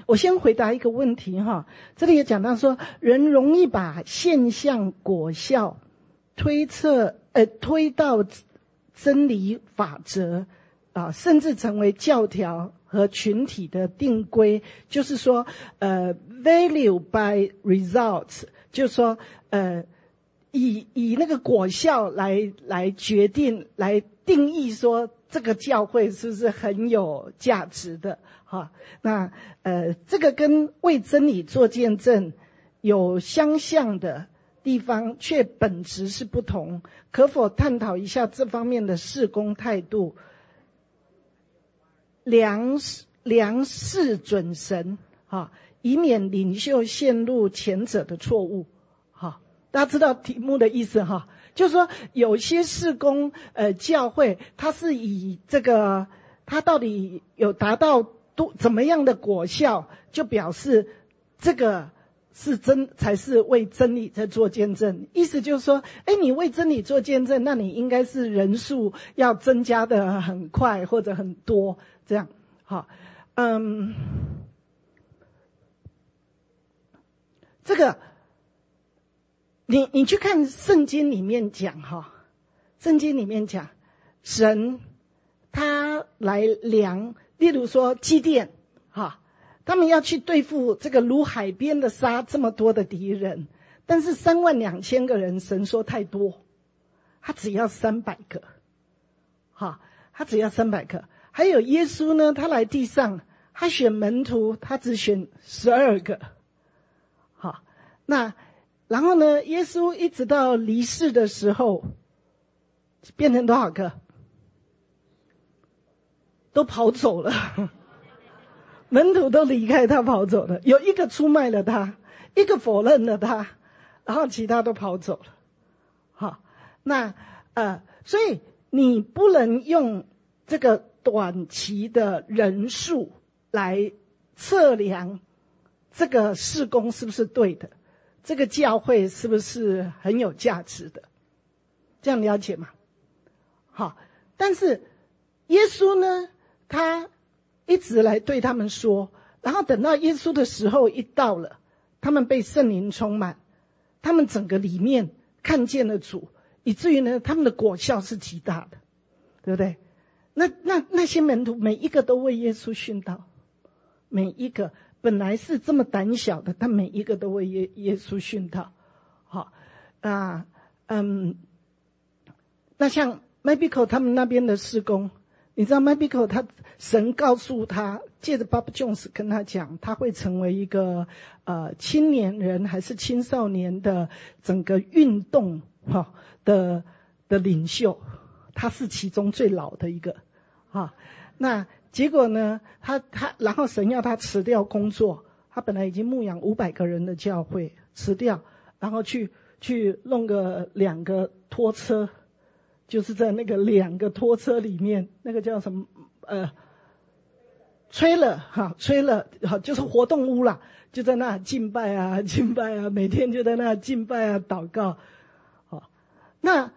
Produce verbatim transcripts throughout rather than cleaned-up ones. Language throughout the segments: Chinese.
我先回答一个问题哈，这里也讲到说，人容易把现象果效推测呃推到真理法则啊，甚至成为教条和群体的定规，就是说呃 value by results， 就是说呃以以那个果效来来决定来定义说这个教会是不是很有价值的哈？那呃，这个跟为真理做见证有相像的地方，却本质是不同。可否探讨一下这方面的事工态度？量量事准绳哈，以免领袖陷入前者的错误。哈，大家知道题目的意思哈？就是说有些事工呃教会，它是以这个它到底有达到多怎么样的果效，就表示这个是真才是为真理在做见证。意思就是说，哎，你为真理做见证，那你应该是人数要增加的很快或者很多这样。好，嗯，这个。你你去看圣经里面讲哈，圣经里面讲，神他来量，例如说基甸哈，他们要去对付这个如海边的沙这么多的敌人，但是三万两千个人，神说太多，他只要三百个，哈，他只要三百个。还有耶稣呢，他来地上，他选门徒，他只选十二个，好，那。然后呢，耶稣一直到离世的时候，变成多少个？都跑走了，门徒都离开他跑走了。有一个出卖了他，一个否认了他，然后其他都跑走了。好，那呃，所以你不能用这个短期的人数来测量这个事工是不是对的。这个教会是不是很有价值的？这样了解吗？好，但是耶稣呢，他一直来对他们说，然后等到耶稣的时候一到了，他们被圣灵充满，他们整个里面看见了主，以至于呢，他们的果效是极大的，对不对？那那那些门徒每一个都为耶稣殉道，每一个。本来是这么胆小的，他每一个都为耶耶稣殉道。好，啊，嗯，那像 Mabico 他们那边的事工，你知道 Mabico 他神告诉他，借着 Bob Jones 跟他讲，他会成为一个呃青年人还是青少年的整个运动哈、哦、的的领袖，他是其中最老的一个，哈，那。结果呢，他他然后神要他辞掉工作，他本来已经牧养五百个人的教会，辞掉，然后去去弄个两个拖车，就是在那个两个拖车里面，那个叫什么呃，吹了哈，吹了哈，就是活动屋啦，就在那敬拜啊，敬拜啊，每天就在那敬拜啊，祷告，好，那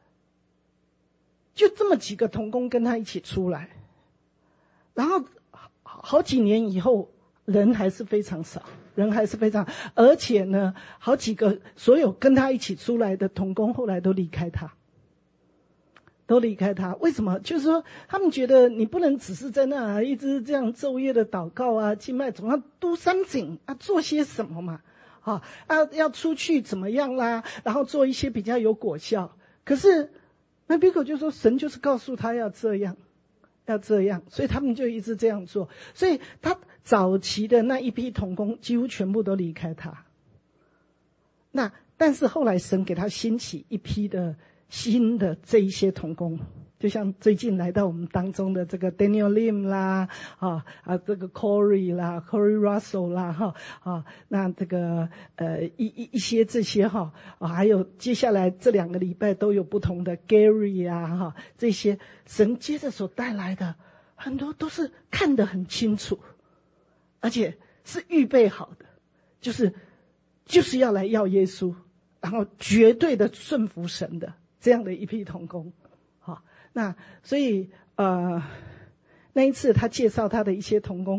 就这么几个同工跟他一起出来。然后好几年以后，人还是非常少，人还是非常，而且呢，好几个所有跟他一起出来的同工后来都离开他，都离开他。为什么？就是说他们觉得你不能只是在那一直这样昼夜的祷告啊，敬拜，总要 do something 啊，做些什么嘛，啊，要要出去怎么样啦，然后做一些比较有果效。可是那比口就说，神就是告诉他要这样。要这样，所以他们就一直这样做。所以他早期的那一批同工几乎全部都离开他。那但是后来神给他兴起一批的新的这一些同工，就像最近来到我们当中的这个 Daniel Lim 啦，啊啊这个 Corey 啦 ，Corey Russell 啦，哈啊，那这个呃一一一些这些哈啊，还有接下来这两个礼拜都有不同的 Gary 啊哈，这些神接着所带来的很多都是看得很清楚，而且是预备好的，就是就是要来要耶稣，然后绝对的顺服神的这样的一批同工。那所以呃，那一次他介绍他的一些同工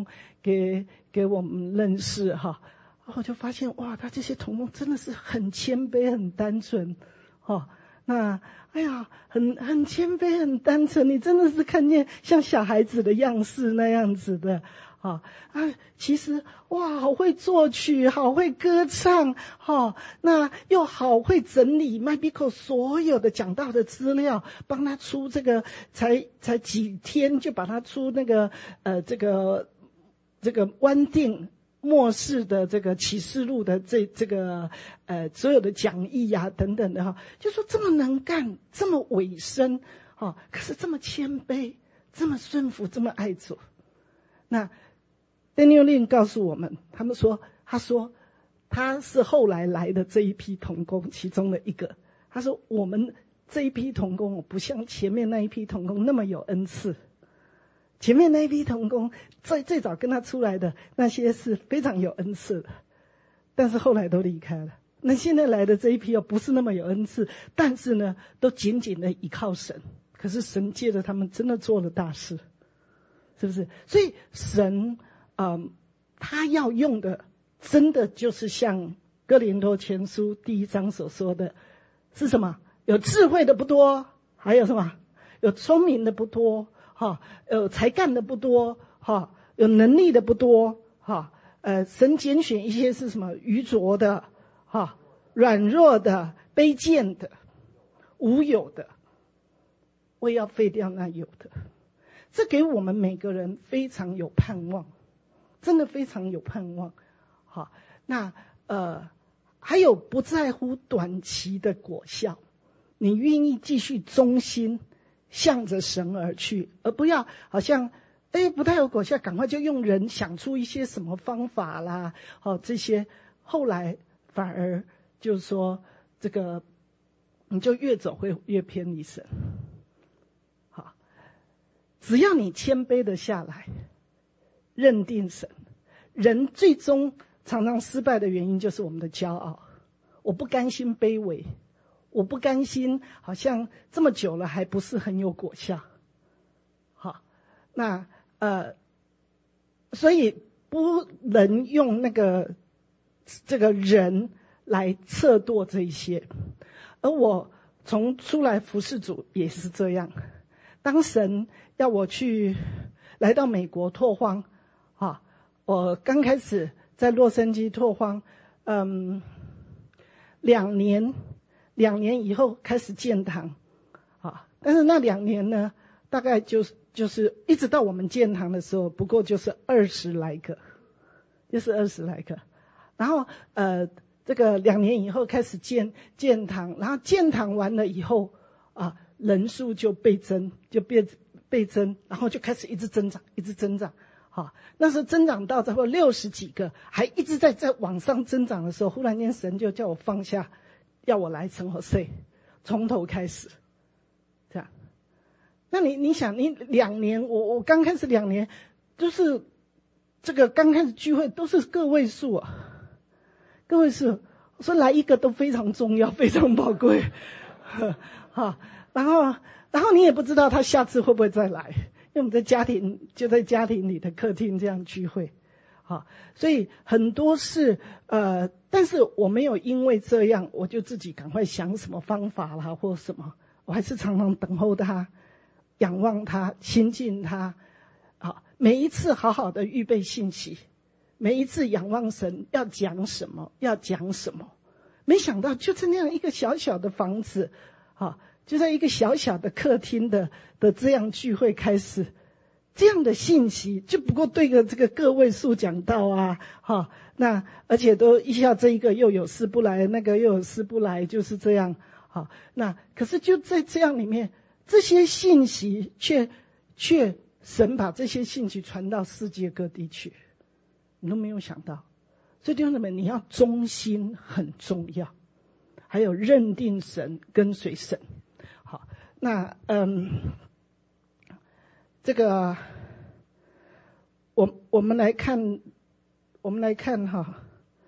给给我们认识哈。我就发现哇，他这些同工真的是很谦卑、很单纯，哦，那哎呀，很很谦卑、很单纯，你真的是看见像小孩子的样式那样子的，啊啊，其实哇，好会作曲，好会歌唱，哈、哦，那又好会整理麦比口所有的讲道的资料，帮他出这个，才才几天就把他出那个呃这个这个湾定末世的这个启示录的这这个呃所有的讲义啊等等的哈，就说这么能干，这么委身，哈、哦，可是这么谦卑，这么顺服，这么爱主。那 Daniel Lin 告诉我们，他们说，他说他是后来来的这一批同工其中的一个。他说我们这一批同工不像前面那一批同工那么有恩赐。前面那一批同工最最早跟他出来的那些是非常有恩赐的，但是后来都离开了。那现在来的这一批又不是那么有恩赐，但是呢都紧紧的依靠神，可是神借着他们真的做了大事，是不是？所以神嗯，他要用的真的就是像哥林多前书第一章所说的，是什么？有智慧的不多，还有什么？有聪明的不多，哈，有才干的不多，哈，有能力的不多，哈，呃，神拣选一些是什么？愚拙的，哈，软弱的，卑贱的，无有的，我也要废掉那有的。这给我们每个人非常有盼望，真的非常有盼望。好，那呃，还有不在乎短期的果效，你愿意继续忠心向着神而去，而不要好像哎不太有果效，赶快就用人想出一些什么方法啦，哦这些，后来反而就是说这个你就越走会越偏离神。好，只要你谦卑的下来，认定神，人最终常常失败的原因就是我们的骄傲，我不甘心卑微。我不甘心，好像这么久了还不是很有果效。好，那呃，所以不能用那个这个人来测度这一些。而我从出来服侍主也是这样。当神要我去来到美国拓荒，啊，我刚开始在洛杉矶拓荒，嗯，两年。两年以后开始建堂，啊，但是那两年呢，大概就是就是一直到我们建堂的时候，不过就是二十来个，就是二十来个。然后呃，这个两年以后开始建建堂，然后建堂完了以后啊，人数就倍增，就变倍增，然后就开始一直增长，一直增长。好，那时候增长到差不多六十几个，还一直在在往上增长的时候，忽然间神就叫我放下。要我来生活税，从头开始，这样。那你你想，你两年，我我刚开始两年，就是这个刚开始聚会都是个位数啊，个位数，我说来一个都非常重要，非常宝贵，好，然后然后你也不知道他下次会不会再来，因为我们在家庭就在家庭里的客厅这样聚会。好，所以很多事，呃，但是我没有因为这样，我就自己赶快想什么方法啦，或什么，我还是常常等候他，仰望他，亲近他，好，每一次好好的预备信息，每一次仰望神要讲什么，要讲什么，没想到就在那样一个小小的房子，好，就在一个小小的客厅的的这样聚会开始。这样的信息就不过对个这个个位数讲道啊，哈，那而且都一下这一个又有事不来，那个又有事不来，就是这样，好，那可是就在这样里面，这些信息却却神把这些信息传到世界各地去，你都没有想到，所以弟兄姊妹，你要忠心很重要，还有认定神，跟随神，好，那嗯。这个，我我们来看，我们来看哈，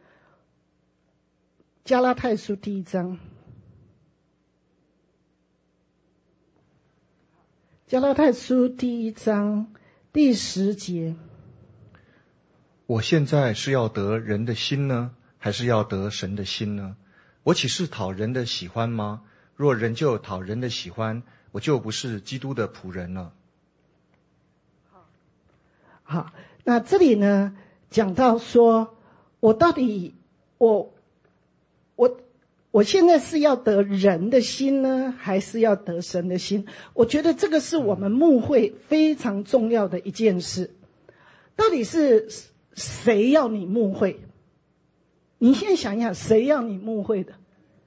加拉太书第一章，加拉太书第一章第十节， 我现在是要得人的心呢，还是要得神的心呢？我岂是讨人的喜欢吗？若人就讨人的喜欢，我就不是基督的仆人了。 好，那这里呢讲到说，我到底我我我现在是要得人的心呢，还是要得神的心？我觉得这个是我们牧会非常重要的一件事。到底是谁要你牧会？你先想想，谁要你牧会的？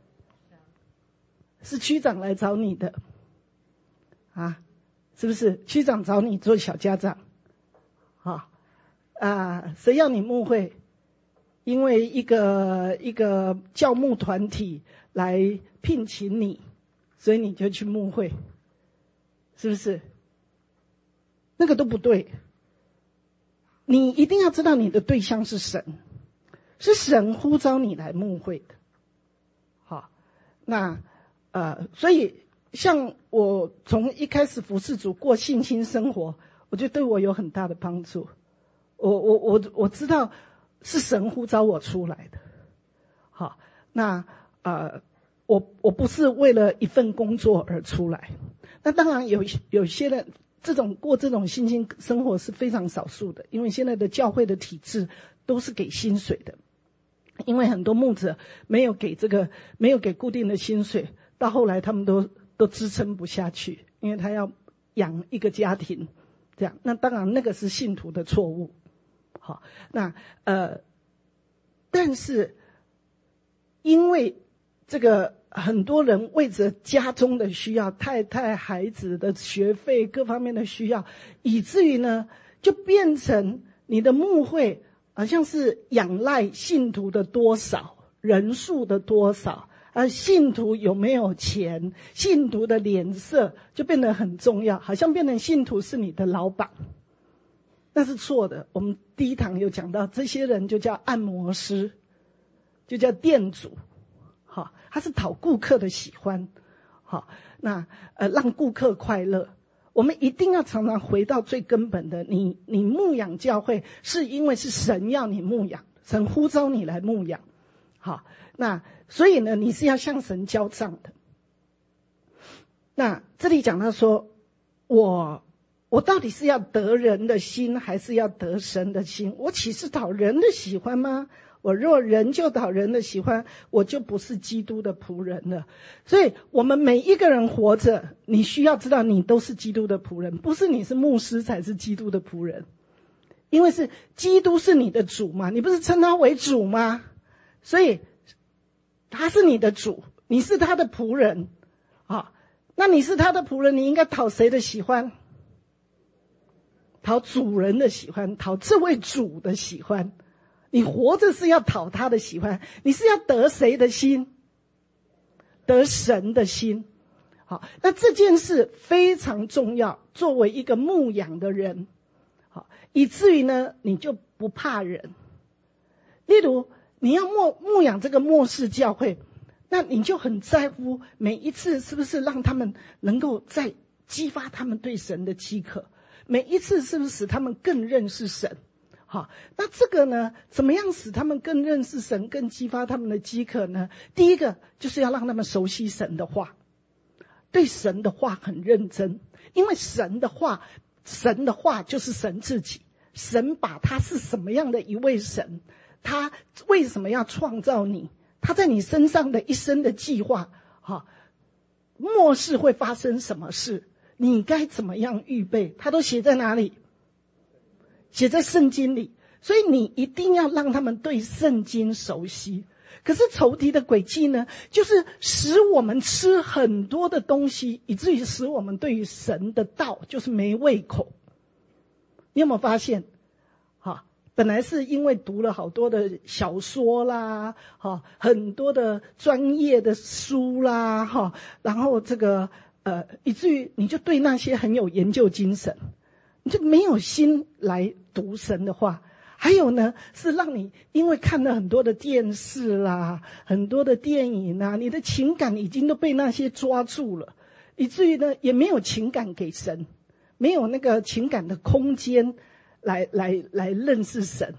是区长来找你的啊？是不是区长找你做小家长？啊啊，谁要你牧会？因为一个一个教牧团体来聘请你，所以你就去牧会，是不是？那个都不对。你一定要知道你的对象是神，是神呼召你来牧会的。好，那呃，所以像我从一开始服侍主过信心生活，我觉得对我有很大的帮助。我我我我知道是神呼召我出来的。好，那呃，我我不是为了一份工作而出来。那当然有有些人这种过这种信心生活是非常少数的，因为现在的教会的体制都是给薪水的，因为很多牧者没有给这个没有给固定的薪水，到后来他们都都支撑不下去，因为他要养一个家庭，这样。那当然那个是信徒的错误。好，那呃，但是因为这个很多人为着家中的需要，太太孩子的学费各方面的需要，以至于呢就变成你的牧会好像是仰赖信徒的多少，人数的多少，而信徒有没有钱，信徒的脸色就变得很重要，好像变成信徒是你的老板。那是错的。我们第一堂有讲到，这些人就叫按摩师，就叫店主。好，他是讨顾客的喜欢。好，那呃让顾客快乐。我们一定要常常回到最根本的，你你牧养教会是因为是神要你牧养，神呼召你来牧养。好，那所以呢你是要向神交账的。那这里讲到说，我我到底是要得人的心，还是要得神的心？我岂是讨人的喜欢吗？我若人就讨人的喜欢，我就不是基督的仆人了。所以我们每一个人活着，你需要知道你都是基督的仆人，不是你是牧师才是基督的仆人。因为是基督是你的主嘛，你不是称他为主吗？所以他是你的主，你是他的仆人啊。那你是他的仆人，你应该讨谁的喜欢？讨主人的喜欢，讨这位主的喜欢。你活着是要讨他的喜欢，你是要得谁的心？得神的心。好，那这件事非常重要，作为一个牧养的人，好，以至于呢你就不怕人。例如你要牧牧养这个末世教会，那你就很在乎每一次是不是让他们能够再激发他们对神的饥渴，每一次是不是使他们更认识神。好，那这个呢怎么样使他们更认识神，更激发他们的饥渴呢？第一个就是要让他们熟悉神的话，对神的话很认真，因为神的话神的话就是神自己，神把他是什么样的一位神，他为什么要创造你，他在你身上的一生的计划，好，末世会发生什么事，你该怎么样预备，他都写在哪里？写在圣经里。所以你一定要让他们对圣经熟悉。可是仇敌的诡计呢，就是使我们吃很多的东西，以至于使我们对于神的道就是没胃口。你有没有发现？哈，本来是因为读了好多的小说啦，哈，很多的专业的书啦，哈，然后这个呃，以至于你就对那些很有研究精神，你就没有心来读神的话。还有呢，是让你因为看了很多的电视啦，很多的电影啦，你的情感已经都被那些抓住了，以至于呢也没有情感给神，没有那个情感的空间来来来认识神。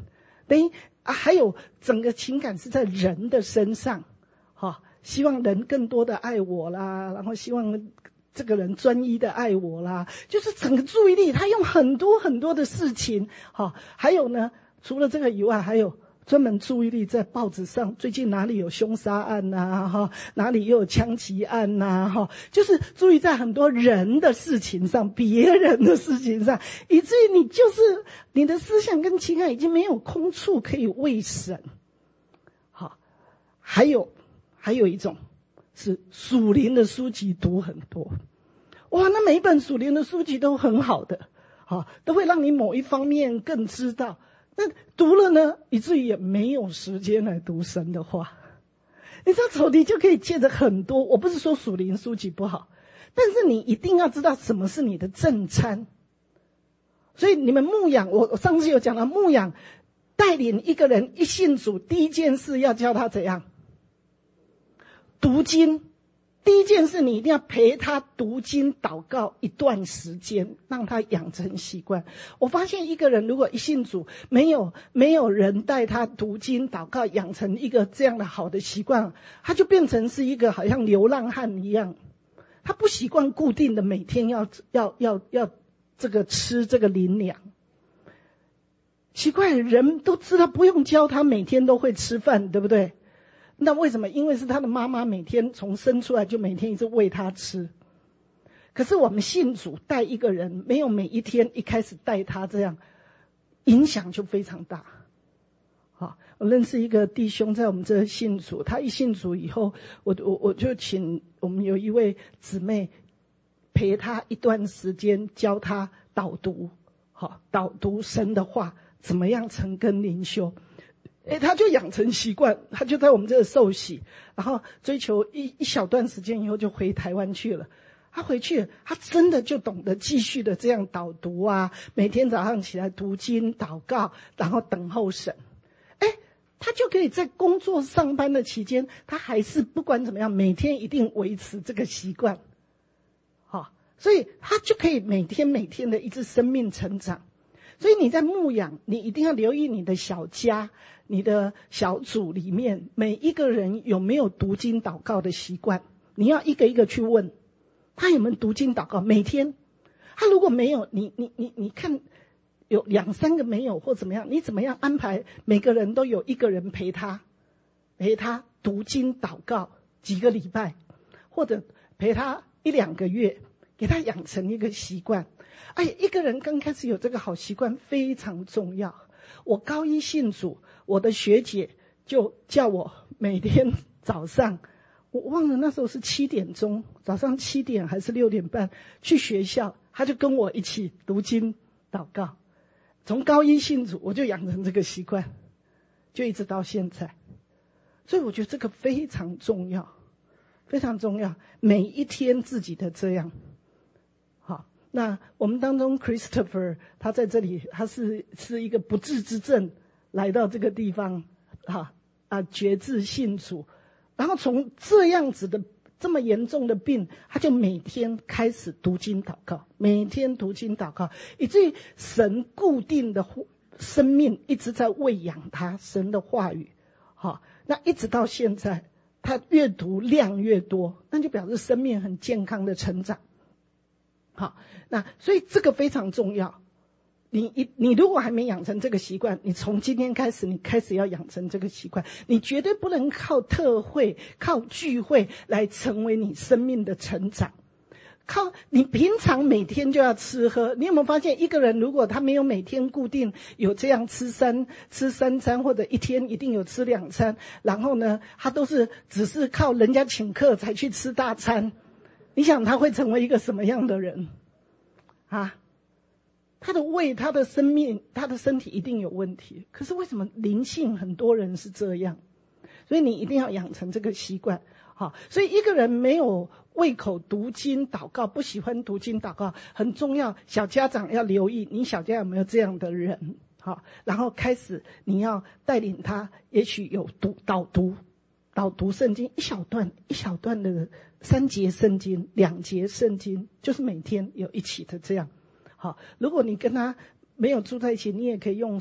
等于啊，还有整个情感是在人的身上，哈，希望人更多的爱我啦，然后希望这个人专一的爱我啦，就是整个注意力，他用很多很多的事情，哈，还有呢，除了这个以外，还有专门注意力在报纸上，最近哪里有凶杀案呐、啊？哈，哪里又有枪击案呐、啊？哈，就是注意在很多人的事情上，别人的事情上，以至于你就是你的思想跟情感已经没有空处可以为神。好，还有还有一种是属灵的书籍读很多，哇，那每一本属灵的书籍都很好的，好，都会让你某一方面更知道。那读了呢，以至于也没有时间来读神的话。你知道仇敌就可以借着很多，我不是说属灵书籍不好，但是你一定要知道什么是你的正餐。所以你们牧养，我我上次有讲到牧养，带领一个人一信主，第一件事要教他怎样读经。第一件事，你一定要陪他读经祷告一段时间，让他养成习惯。我发现一个人如果一信主，没有没有人带他读经祷告，养成一个这样的好的习惯，他就变成是一个好像流浪汉一样。他不习惯固定的每天要要要要这个吃这个灵粮。奇怪，人都知道不用教他每天都会吃饭，对不对？那为什么？因为是他的妈妈每天从生出来就每天一直喂他吃。可是我们信主带一个人，没有每一天一开始带他这样，影响就非常大。好，我认识一个弟兄在我们这信主，他一信主以后，我我我就请我们有一位姊妹陪他一段时间，教他导读，好，导读神的话，怎么样成根灵修。诶，他就养成习惯，他就在我们这里受洗，然后追求一一小段时间以后就回台湾去了。他回去，他真的就懂得继续的这样导读啊，每天早上起来读经祷告，然后等候神。诶，他就可以在工作上班的期间，他还是不管怎么样，每天一定维持这个习惯。好，所以他就可以每天每天的一直生命成长。所以你在牧养，你一定要留意你的小家，你的小组里面每一个人有没有读经祷告的习惯，你要一个一个去问他有没有读经祷告。每天他如果没有，你你你你看有两三个没有或怎么样，你怎么样安排每个人都有一个人陪他陪他读经祷告几个礼拜，或者陪他一两个月，给他养成一个习惯。哎，一个人刚开始有这个好习惯非常重要。我高一信主，我的学姐就叫我每天早上，我忘了那时候是七点钟，早上七点还是六点半去学校，她就跟我一起读经祷告。从高一信主，我就养成这个习惯，就一直到现在。所以我觉得这个非常重要，非常重要，每一天自己的这样。那我们当中 Christopher 他在这里，他是是一个不治之症来到这个地方，哈啊决志信主，然后从这样子的这么严重的病，他就每天开始读经祷告，每天读经祷告，以至于神固定的生命一直在喂养他神的话语，好，那一直到现在，他阅读量越多，那就表示生命很健康的成长。好，那所以这个非常重要。你你你如果还没养成这个习惯，你从今天开始，你开始要养成这个习惯。你绝对不能靠特会、靠聚会来成为你生命的成长。靠你平常每天就要吃喝。你有没有发现，一个人如果他没有每天固定有这样吃三吃三餐，或者一天一定有吃两餐，然后呢，他都是只是靠人家请客才去吃大餐。你想他会成为一个什么样的人啊？他的胃、他的生命、他的身体一定有问题。可是为什么灵性很多人是这样？所以你一定要养成这个习惯。好，所以一个人没有胃口读经祷告，不喜欢读经祷告，很重要。小家长要留意，你小家有没有这样的人？好，然后开始你要带领他，也许有读导读。导读圣经一小段一小段的三节圣经两节圣经，就是每天有一起的这样。好，如果你跟他没有住在一起，你也可以用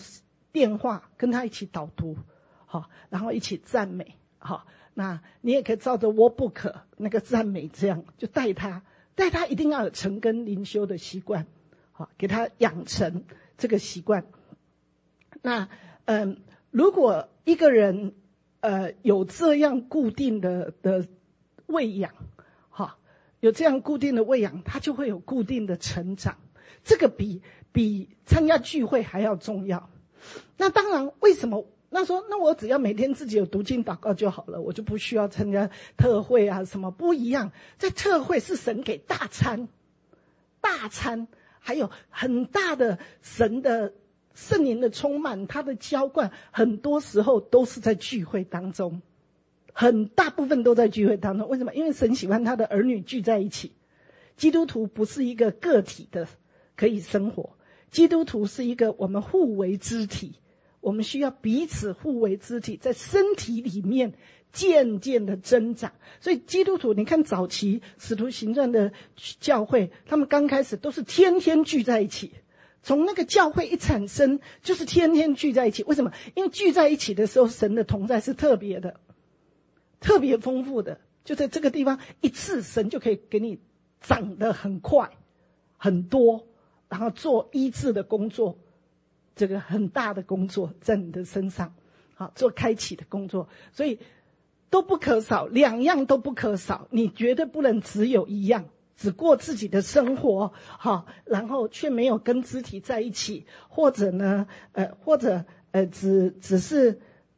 电话跟他一起导读，好，然后一起赞美，好，那你也可以照着 workbook 那个赞美这样就带他，带他一定要有晨更灵修的习惯，好，给他养成这个习惯。那嗯，如果一个人呃有这样固定的的喂养，好，有这样固定的喂养，他就会有固定的成长，这个比比参加聚会还要重要。那当然，为什么？那说，那我只要每天自己有读经祷告就好了，我就不需要参加特会啊，什么不一样。在特会是神给大餐，大餐，还有很大的神的圣灵的充满，他的浇灌，很多时候都是在聚会当中，很大部分都在聚会当中。为什么？因为神喜欢他的儿女聚在一起。基督徒不是一个个体的可以生活，基督徒是一个我们互为肢体，我们需要彼此互为肢体，在身体里面渐渐的增长。所以基督徒，你看早期使徒行传的教会，他们刚开始都是天天聚在一起，从那个教会一产生就是天天聚在一起。为什么？因为聚在一起的时候，神的同在是特别的，特别丰富的，就在这个地方一次神就可以给你长得很快很多，然后做医治的工作，这个很大的工作在你的身上，好，做开启的工作。所以都不可少，两样都不可少，你绝对不能只有一样，只过自己的生活，好，然后却没有跟肢体在一起，或者呢呃或者呃只只是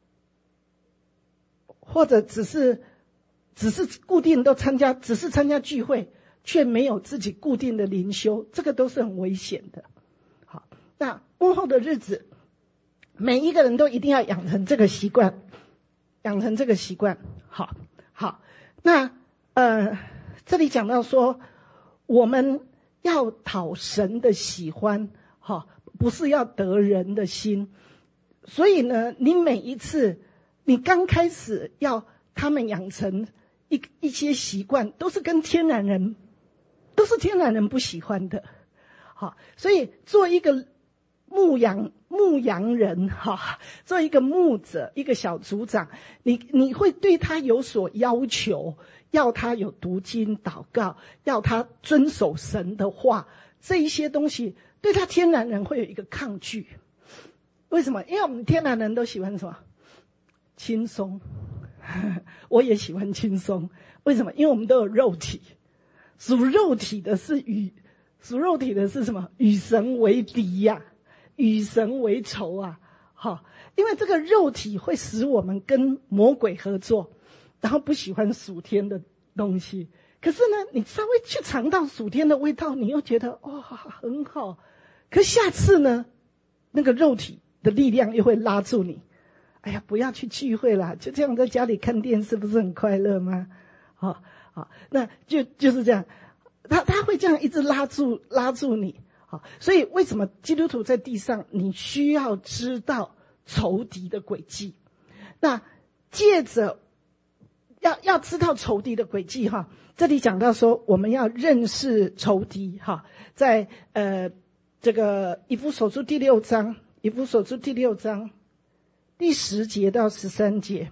或者只是只是固定都参加，只是参加聚会，却没有自己固定的灵修，这个都是很危险的。好，那幕后的日子，每一个人都一定要养成这个习惯，养成这个习惯。好，好，那呃，这里讲到说，我们要讨神的喜欢，好，不是要得人的心。所以呢，你每一次，你刚开始要他们养成一一些习惯，都是跟天然人。都是天然人不喜欢的，好，所以做一个牧羊牧羊人，哈，做一个牧者，一个小组长，你你会对他有所要求，要他有读经祷告，要他遵守神的话，这一些东西对他天然人会有一个抗拒。为什么？因为我们天然人都喜欢什么？轻松。我也喜欢轻松。为什么？因为我们都有肉体。属肉体的是与属肉体的是什么？与神为敌呀、啊，与神为仇啊！好，因为这个肉体会使我们跟魔鬼合作，然后不喜欢属天的东西。可是呢，你稍微去尝到属天的味道，你又觉得哇、哦、很好。可下次呢，那个肉体的力量又会拉住你。哎呀，不要去聚会啦，就这样在家里看电视，不是很快乐吗？好。好，那就就是这样，他他会这样一直拉住拉住你。好，所以为什么基督徒在地上，你需要知道仇敌的诡计？那借着要要知道仇敌的诡计哈，这里讲到说我们要认识仇敌哈，在呃这个以弗所书第六章，以弗所书第六章第十节到十三节。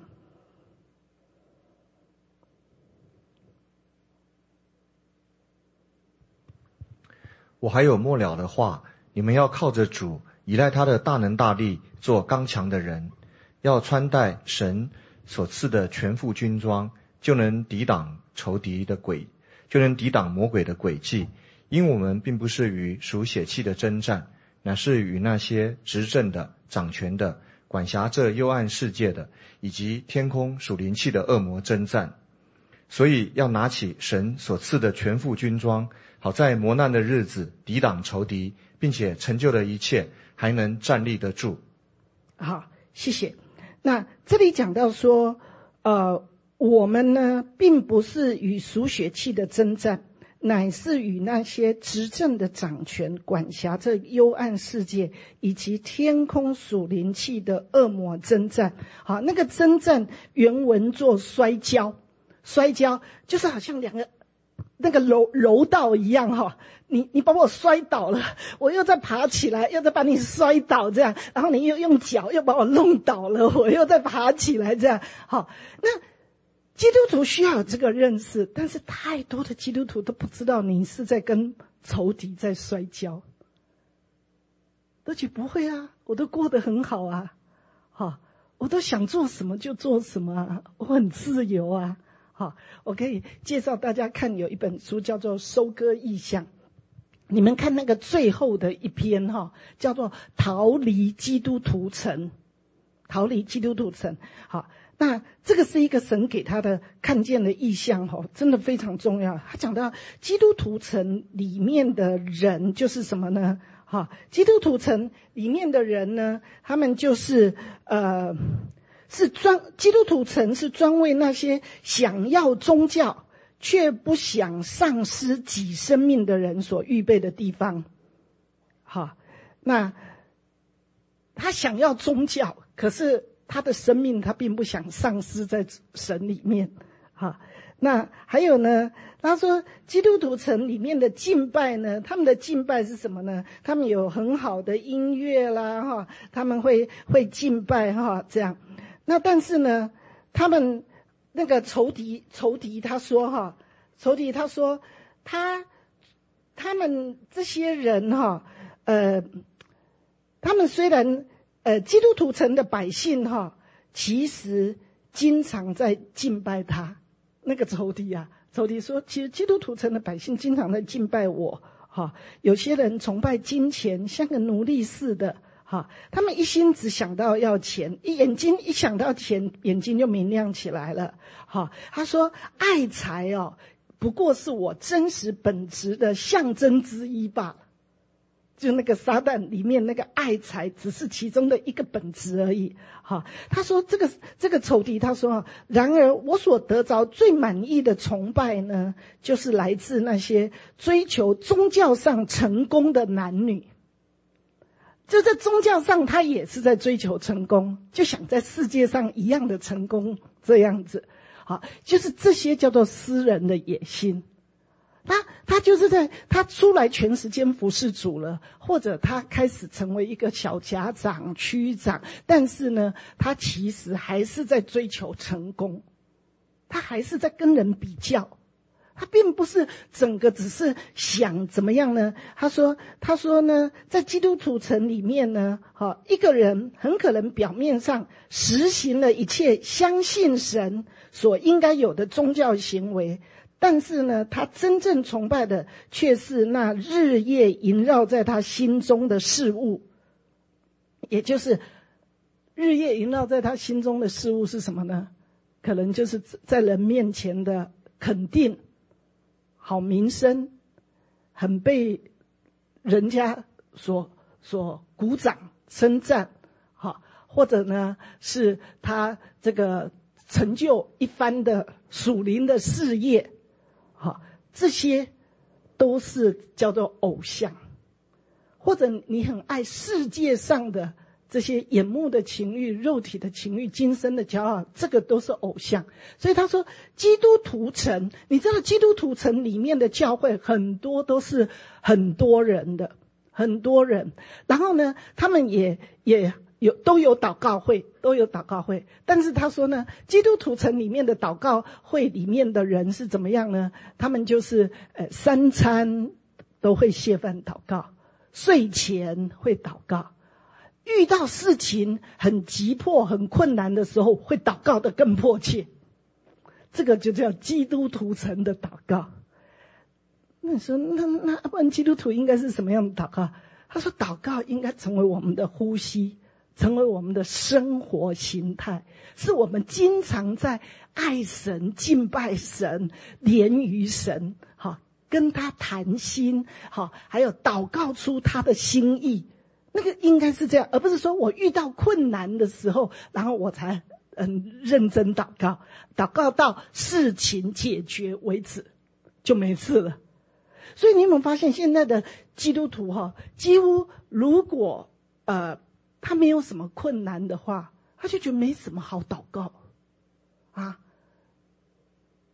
我还有末了的话，你们要靠着主，依赖他的大能大力，做刚强的人，要穿戴神所赐的全副军装，就能抵挡仇敌的诡，就能抵挡魔鬼的诡计。因我们并不是与属血气的征战，乃是与那些执政的、掌权的、管辖这幽暗世界的，以及天空属灵气的恶魔征战。所以要拿起神所赐的全副军装，好在磨难的日子抵挡仇敌，并且成就了一切，还能站立得住。 好，谢谢。那这里讲到说，呃，我们呢，并不是与属血气的征战，乃是与那些执政的掌权、管辖这幽暗世界以及天空属灵气的恶魔征战。好，那个征战原文做摔跤，摔跤就是好像两个那个柔柔道一样哈，你你把我摔倒了，我又再爬起来，又再把你摔倒这样，然后你又用脚又把我弄倒了，我又再爬起来这样。好，那基督徒需要有这个认识，但是太多的基督徒都不知道你是在跟仇敌在摔跤。都觉得不会啊，我都过得很好啊，好，我都想做什么就做什么啊，我很自由啊。好，我可以介绍大家看，有一本书叫做《收割异象》，你们看那个最后的一篇哈，叫做《逃离基督徒城》，逃离基督徒城。好，那这个是一个神给他的看见的异象哈，真的非常重要。他讲到基督徒城里面的人就是什么呢？哈，基督徒城里面的人呢，他们就是呃，是专基督徒城是专为那些想要宗教却不想丧失己生命的人所预备的地方。好，那他想要宗教，可是他的生命他并不想丧失在神里面。好，那还有呢，他说基督徒城里面的敬拜呢，他们的敬拜是什么呢？他们有很好的音乐啦，哈，他们会会敬拜哈，这样。那但是呢，他们那个仇敌仇敌他说哈，仇敌他说他他们这些人哈，呃，他们虽然呃基督徒城的百姓哈，其实经常在敬拜他。那个仇敌啊，仇敌说，其实基督徒城的百姓经常在敬拜我，哈，有些人崇拜金钱，像个奴隶似的，哈，他们一心只想到要钱，一眼睛一想到钱，眼睛就明亮起来了，哈。他说，爱财哦，不过是我真实本质的象征之一罢了。就那个撒旦里面那个爱财只是其中的一个本质而已。好，他说这个这个仇敌他说，然而我所得着最满意的崇拜呢，就是来自那些追求宗教上成功的男女。就在宗教上他也是在追求成功，就想在世界上一样的成功这样子。好，就是这些叫做私人的野心。他他就是在他出来全时间服侍主了，或者他开始成为一个小甲长、区长，但是呢，他其实还是在追求成功，他还是在跟人比较，他并不是整个只是想怎么样呢？他说他说呢，在基督徒城里面呢，哈，一个人很可能表面上实行了一切相信神所应该有的宗教行为。但是呢，他真正崇拜的却是那日夜萦绕在他心中的事物，也就是日夜萦绕在他心中的事物是什么呢？可能就是在人面前的肯定、好名声，很被人家所所鼓掌称赞，好，或者呢是他这个成就一番的属灵的事业。好，这些都是叫做偶像，或者你很爱世界上的这些眼目的情欲、肉体的情欲、今生的骄傲，这个都是偶像。所以他说，基督徒城，你知道基督徒城里面的教会很多都是很多人的，很多人，然后呢，他们也也。有都有祷告会，都有祷告会，但是他说呢，基督徒城里面的祷告会里面的人是怎么样呢？他们就是呃三餐都会谢饭祷告，睡前会祷告，遇到事情很急迫、很困难的时候，会祷告得更迫切。这个就叫基督徒城的祷告。那你说，那那不然基督徒应该是什么样的祷告？他说，祷告应该成为我们的呼吸。成为我们的生活形态，是我们经常在爱神、敬拜神、连于神，好，跟他谈心，好，还有祷告出他的心意，那个应该是这样，而不是说我遇到困难的时候，然后我才嗯认真祷告，祷告到事情解决为止，就没事了。所以你有没有发现，现在的基督徒哈，几乎如果呃。他没有什么困难的话，他就觉得没什么好祷告啊。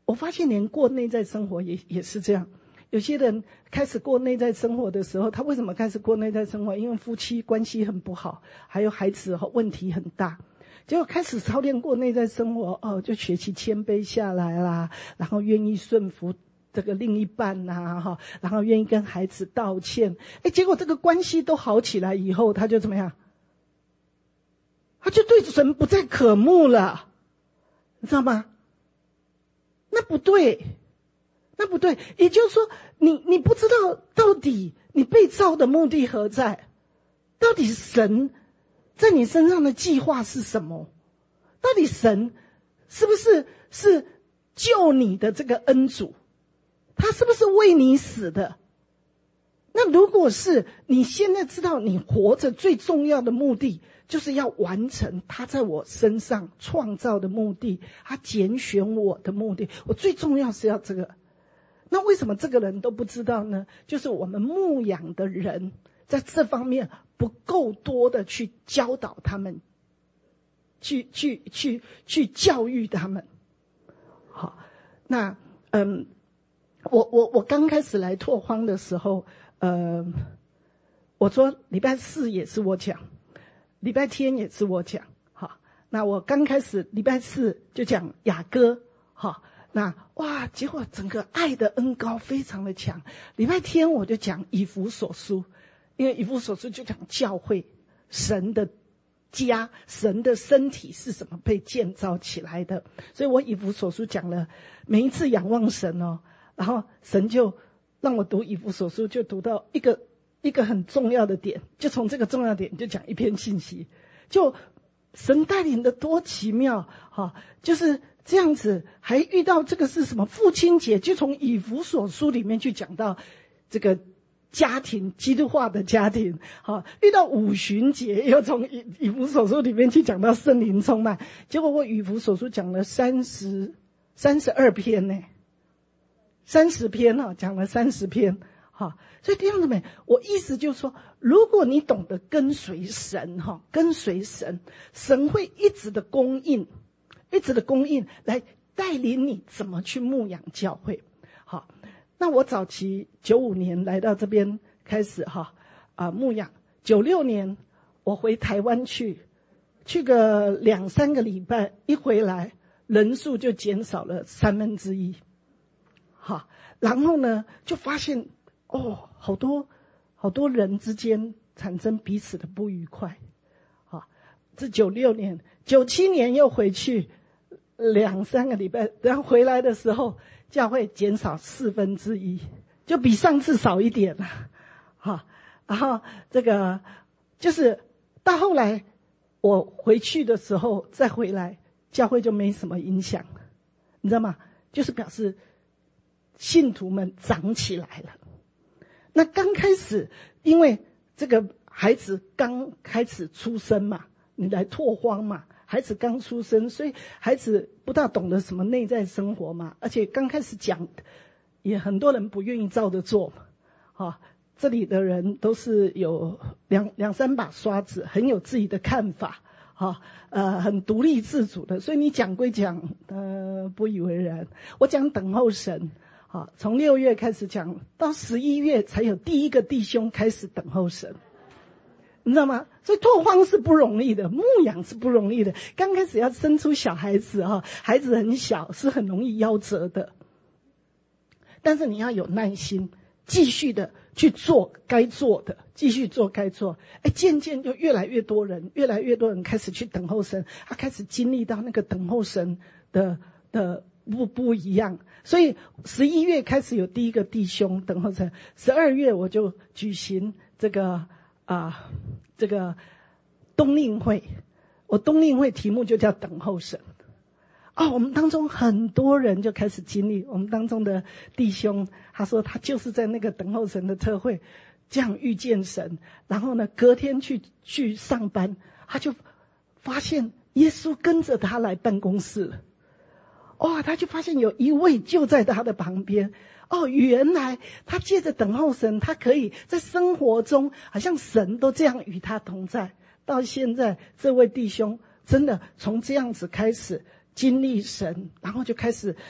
我发现连过内在生活也也是这样。有些人开始过内在生活的时候，他为什么开始过内在生活？因为夫妻关系很不好，还有孩子问题很大。结果开始操练过内在生活，哦，就学习谦卑下来啦，然后愿意顺服这个另一半呐，哈，然后愿意跟孩子道歉。哎，结果这个关系都好起来以后，他就怎么样？他就对神不再渴慕了，你知道吗？那不对。那不对，也就是说，你你不知道到底你被造的目的何在，到底神在你身上的计划是什么？到底神是不是是救你的这个恩主？他是不是为你死的？那如果是你现在知道你活着最重要的目的，就是要完成他在我身上创造的目的，他拣选我的目的，我最重要是要这个。那为什么这个人都不知道呢？就是我们牧养的人在这方面不够多的去教导他们，去去去去教育他们。好，那嗯，我我我刚开始来拓荒的时候，呃，我说礼拜四也是我讲，礼拜天也是我讲。好，那我刚开始礼拜四就讲雅歌，好。那哇，结果整个爱的恩膏非常的强。礼拜天我就讲以弗所书，因为以弗所书就讲教会，神的家，神的身体是怎么被建造起来的。所以我以弗所书讲了，每一次仰望神哦，然后神就让我读以弗所书，就读到一个一个很重要的点，就从这个重要点就讲一篇信息，就神带领的多奇妙哈，就是这样子。还遇到这个是什么父亲节，就从以弗所书里面去讲到这个家庭，基督化的家庭。好，遇到五旬节，又从以以弗所书里面去讲到圣灵充满。结果我以弗所书讲了三十三十二篇呢，三十篇哈，讲了三十篇。好，所以弟兄姊妹，我意思就是说，如果你懂得跟随神哈，跟随神，神会一直的供应。一直的供应来带领你怎么去牧养教会。好，那我早期九五年来到这边开始哈啊、呃、牧养，九六年我回台湾去，去个两三个礼拜，一回来人数就减少了三分之一。好，然后呢就发现哦，好多好多人之间产生彼此的不愉快。好，这九六年，九七年又回去。两三个礼拜，然后回来的时候，教会减少四分之一，就比上次少一点了，哈。然后这个就是到后来我回去的时候再回来，教会就没什么影响了，你知道吗？就是表示信徒们长起来了。那刚开始，因为这个孩子刚开始出生嘛，你来拓荒嘛。孩子刚出生，所以孩子不大懂得什么内在生活嘛，而且刚开始讲，也很多人不愿意照着做嘛。啊，这里的人都是有两两三把刷子，很有自己的看法，啊，呃，很独立自主的。所以你讲归讲，呃，不以为然。我讲等候神，啊，从六月开始讲到十一月，才有第一个弟兄开始等候神。你知道吗？所以拓荒是不容易的，牧养是不容易的。刚开始要生出小孩子哈，孩子很小，是很容易夭折的。但是你要有耐心，继续的去做该做的，继续做该做。哎，渐渐就越来越多人，越来越多人开始去等候神，他开始经历到那个等候神的的不不一样。所以十一月开始有第一个弟兄等候神，十二月我就举行这个。啊，这个冬令会，我冬令会题目就叫等候神。哦，我们当中很多人就开始经历，我们当中的弟兄，他说他就是在那个等候神的特会，这样遇见神，然后呢，隔天去去上班，他就发现耶稣跟着他来办公室了。哇、哦，他就发现有一位就在他的旁边。哦，原来他借着等候神，他可以在生活中好像神都这样与他同在。到现在这位弟兄真的从这样子开始经历神，然后就开始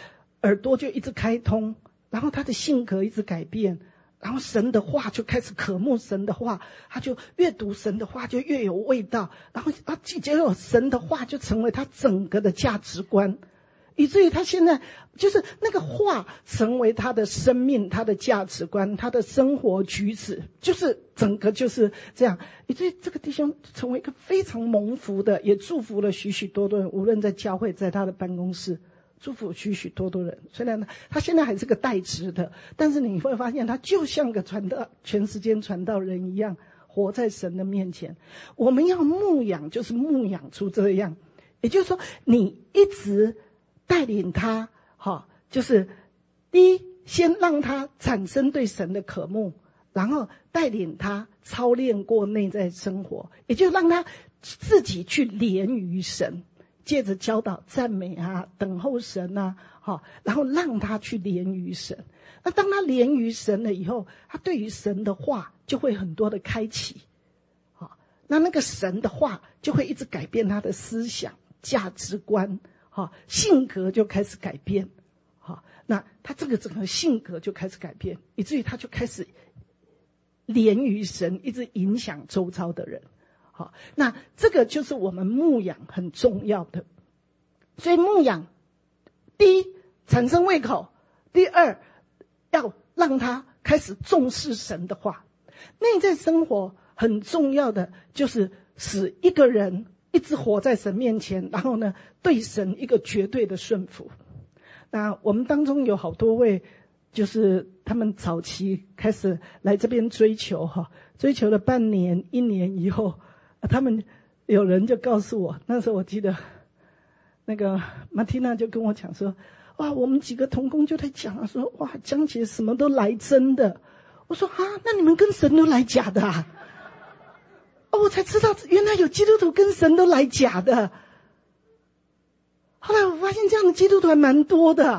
耳朵就一直开通，然后他的性格一直改变，然后神的话就开始渴慕神的话，他就越读神的话就越有味道，然后啊，结果神的话就成为他整个的价值观，以至于他现在就是那个话成为他的生命，他的价值观，他的生活举止，就是整个就是这样，以至于这个弟兄成为一个非常蒙福的，也祝福了许许多多人，无论在教会，在他的办公室，祝福许许多多人。虽然呢他现在还是个代职的，但是你会发现他就像个传道全时间传道人一样，活在神的面前。我们要牧养，就是牧养出这样，也就是说你一直带领他，好，就是第一，先让他产生对神的渴慕，然后带领他操练过内在生活，也就让他自己去连于神，借着教导赞美啊，等候神啊，好，然后让他去连于神。那当他连于神了以后，他对于神的话就会很多的开启，好，那那个神的话就会一直改变他的思想价值观，好，性格就开始改变，好，那他这个整个性格就开始改变，以至于他就开始连于神，一直影响周遭的人。好，那这个就是我们牧养很重要的。所以牧养，第一，产生胃口；第二，要让他开始重视神的话。内在生活很重要的就是使一个人一直活在神面前，然后呢，对神一个绝对的顺服。那我们当中有好多位，就是他们早期开始来这边追求哈，追求了半年、一年以后，他们有人就告诉我，那时候我记得那个马蒂娜就跟我讲说，哇，我们几个同工就在讲啊，说哇，江姐什么都来真的。我说啊，那你们跟神都来假的啊？哦，我才知道原来有基督徒跟神都来假的。后来我发现这样的基督徒还蛮多的，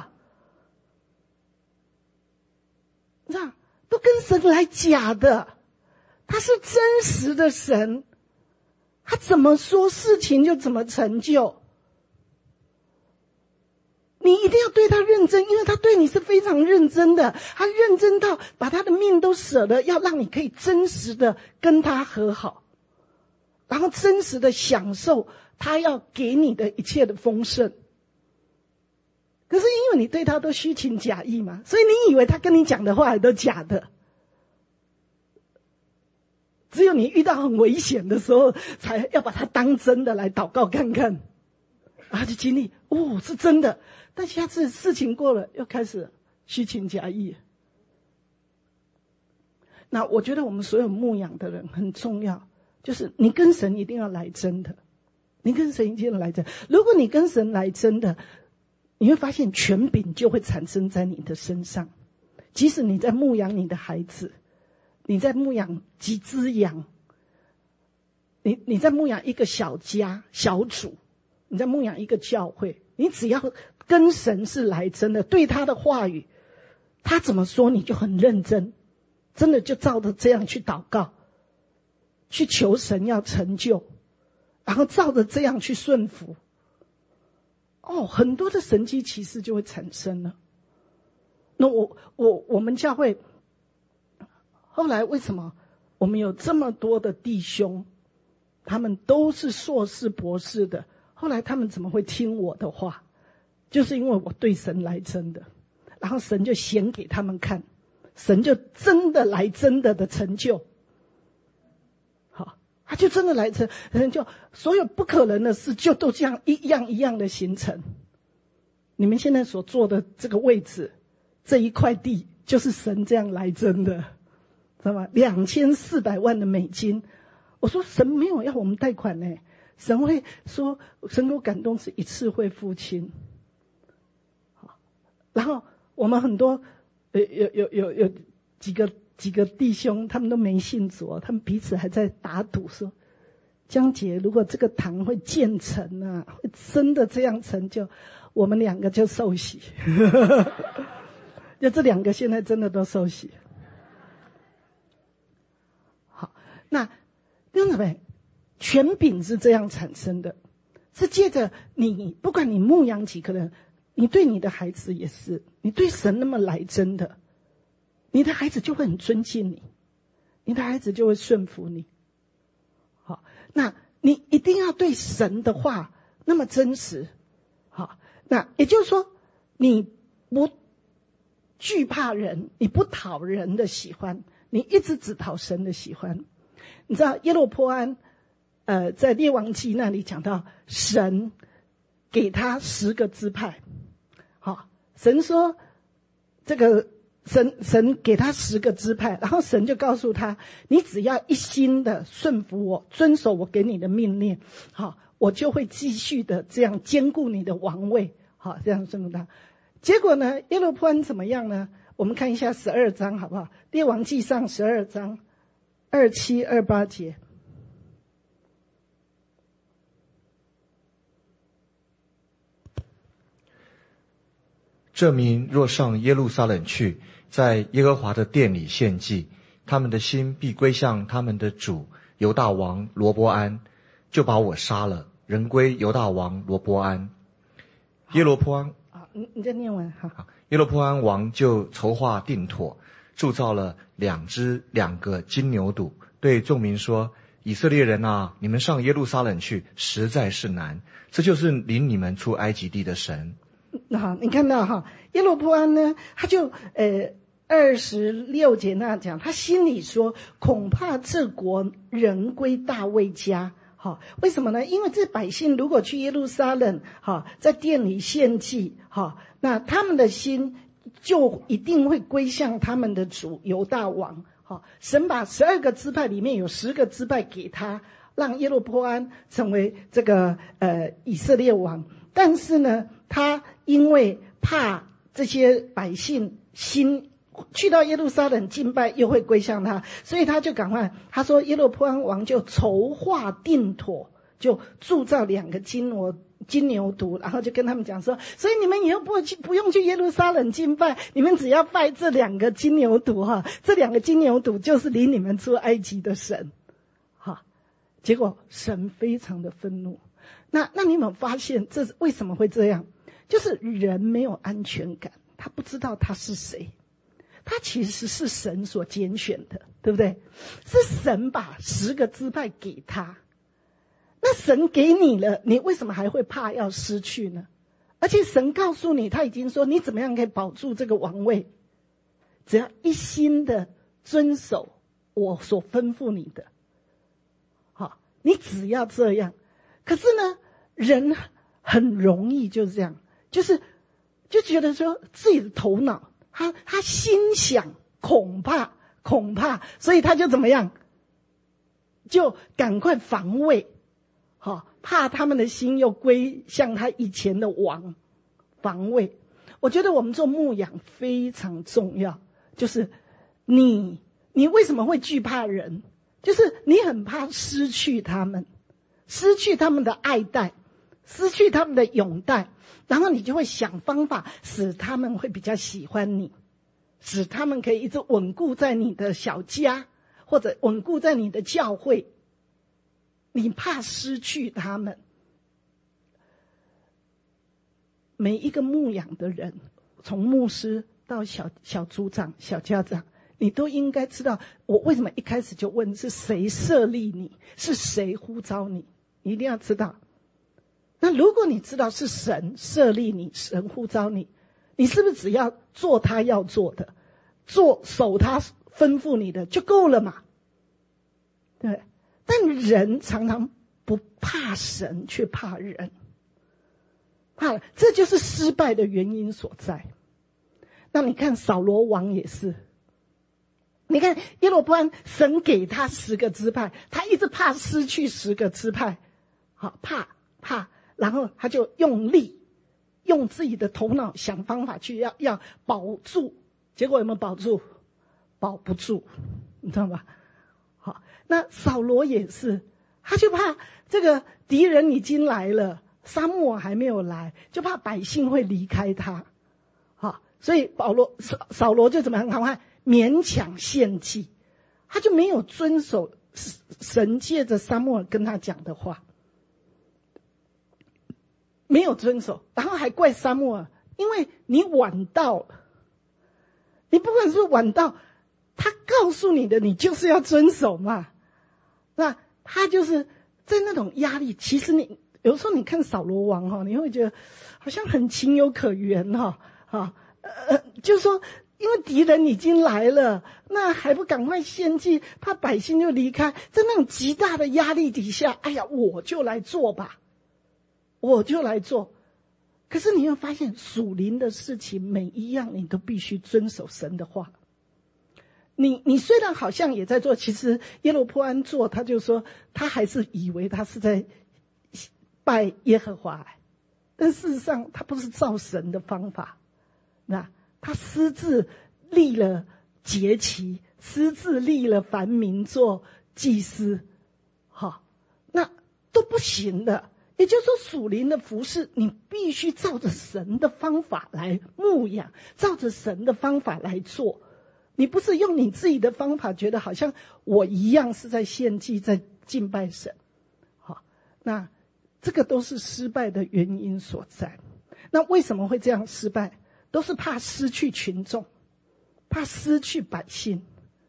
你知道，都跟神来假的。他是真实的神，他怎么说事情就怎么成就。你一定要对他认真，因为他对你是非常认真的，他认真到把他的命都舍了，要让你可以真实的跟他和好，然后真实的享受他要给你的一切的丰盛。可是因为你对他都虚情假意嘛，所以你以为他跟你讲的话也都假的，只有你遇到很危险的时候才要把他当真的来祷告看看，然后就经历，哦，是真的。但下次事情过了又开始虚情假意。那我觉得我们所有牧养的人很重要，就是你跟神一定要来真的，你跟神一定要来真。如果你跟神来真的，你会发现权柄就会产生在你的身上。即使你在牧养你的孩子，你在牧养几只羊，你你在牧养一个小家小组，你在牧养一个教会，你只要跟神是来真的，对他的话语，他怎么说你就很认真，真的就照着这样去祷告，去求神要成就，然后照着这样去顺服。哦，很多的神迹奇事就会产生了。那我我我们教会后来为什么我们有这么多的弟兄，他们都是硕士博士的，后来他们怎么会听我的话？就是因为我对神来真的，然后神就显给他们看，神就真的来真的的成就。好，他就真的来成就，所有不可能的事就都这样一样一样的形成。你们现在所坐的这个位置，这一块地就是神这样来真的，知道吗？两千四百万的美金，我说神没有要我们贷款呢，神会说，神给我感动是一次会付清。好，然后我们很多有有有有有几个几个弟兄，他们都没信主，他们彼此还在打赌说，江姐，如果这个堂会建成啊，会真的这样成就，我们两个就受洗。就这两个现在真的都受洗。好，那弟兄姊妹，权柄是这样产生的，是借着你，不管你牧养几个人， 你对你的孩子也是，你对神那么来真的，你的孩子就会很尊敬你，你的孩子就会顺服你。好，那你一定要对神的话那么真实。好，那也就是说，你不惧怕人，你不讨人的喜欢，你一直只讨神的喜欢。你知道耶罗波安，呃，在列王记那里讲到，神给他十个支派。好，神说这个神神给他十个支派，然后神就告诉他，你只要一心的顺服我，遵守我给你的命令，好，我就会继续的这样兼顾你的王位。好，这样顺服他。结果呢，耶罗波安怎么样呢？我们看一下十二章好不好？列王纪上十二章二七二八节。 这民若上耶路撒冷去，在耶和华的殿里献祭，他们的心必归向他们的主犹大王罗波安，就把我杀了，人归犹大王罗波安。耶罗波安啊，你你再念完哈。 耶罗波安王就筹划定妥，铸造了两只两个金牛犊，对众民说：以色列人啊，你们上耶路撒冷去，实在是难，这就是领你们出埃及地的神。 好，你看到哈，耶罗波安呢，他就呃二十六节那讲，他心里说，恐怕这国人归大卫家。好，为什么呢？因为这百姓如果去耶路撒冷，好，在殿里献祭，好，那他们的心就一定会归向他们的主犹大王。好，神把十二个支派里面有十个支派给他，让耶罗波安成为这个呃以色列王。但是呢，他因为怕这些百姓心去到耶路撒冷敬拜又会归向他，所以他就赶快，他说耶罗波安王就筹划定妥，就铸造两个金牛金牛犊，然后就跟他们讲说，所以你们以后不去不用去耶路撒冷敬拜，你们只要拜这两个金牛犊哈，这两个金牛犊就是领你们出埃及的神。哈，结果神非常的愤怒。那那你有没有发现这为什么会这样？就是人没有安全感，他不知道他是谁，他其实是神所拣选的，对不对？是神把十个支派给他，那神给你了，你为什么还会怕要失去呢？而且神告诉你，他已经说你怎么样可以保住这个王位，只要一心的遵守我所吩咐你的。好，你只要这样。可是呢，人很容易就是这样，就是就觉得说自己的头脑，他他心想恐怕恐怕，所以他就怎么样，就赶快防卫，好，怕他们的心又归向他以前的王，防卫。我觉得我们做牧养非常重要，就是你你为什么会惧怕人？就是你很怕失去他们。失去他们的爱戴，失去他们的拥戴，然后你就会想方法使他们会比较喜欢你，使他们可以一直稳固在你的小家，或者稳固在你的教会。你怕失去他们。每一个牧养的人，从牧师到小小组长、小家长，你都应该知道，我为什么一开始就问是谁设立你，是谁呼召你。你一定要知道。那如果你知道是神设立你，神呼召你，你是不是只要做他要做的，做守他吩咐你的就够了嘛？对。但人常常不怕神，却怕人，怕了，这就是失败的原因所在。那你看扫罗王也是，你看耶罗波安，神给他十个支派，他一直怕失去十个支派。好，怕怕，然后他就用力，用自己的头脑想方法去要要保住，结果有没有保住？保不住，你知道吧？好，那扫罗也是，他就怕这个敌人已经来了，撒母耳还没有来，就怕百姓会离开他。好，所以保罗扫扫罗就怎么样？赶快勉强献祭，他就没有遵守神借着撒母耳跟他讲的话。没有遵守，然后还怪撒母耳因为你晚到了，你不管是晚到，他告诉你的，你就是要遵守嘛。那他就是在那种压力，其实你有时候你看扫罗王哈，你会觉得好像很情有可原哈，哈，呃，就是说，因为敌人已经来了，那还不赶快献祭，怕百姓就离开，在那种极大的压力底下，哎呀，我就来做吧，我就来做。可是你会发现，属灵的事情每一样你都必须遵守神的话。你你虽然好像也在做，其实耶罗波安做，他就说他还是以为他是在拜耶和华，但事实上他不是照神的方法。那他私自立了节期，私自立了凡民做祭司，好，那都不行的。也就是说，属灵的服事，你必须照着神的方法来牧养，照着神的方法来做。你不是用你自己的方法，觉得好像我一样是在献祭，在敬拜神。好，那这个都是失败的原因所在。那为什么会这样失败？都是怕失去群众，怕失去百姓。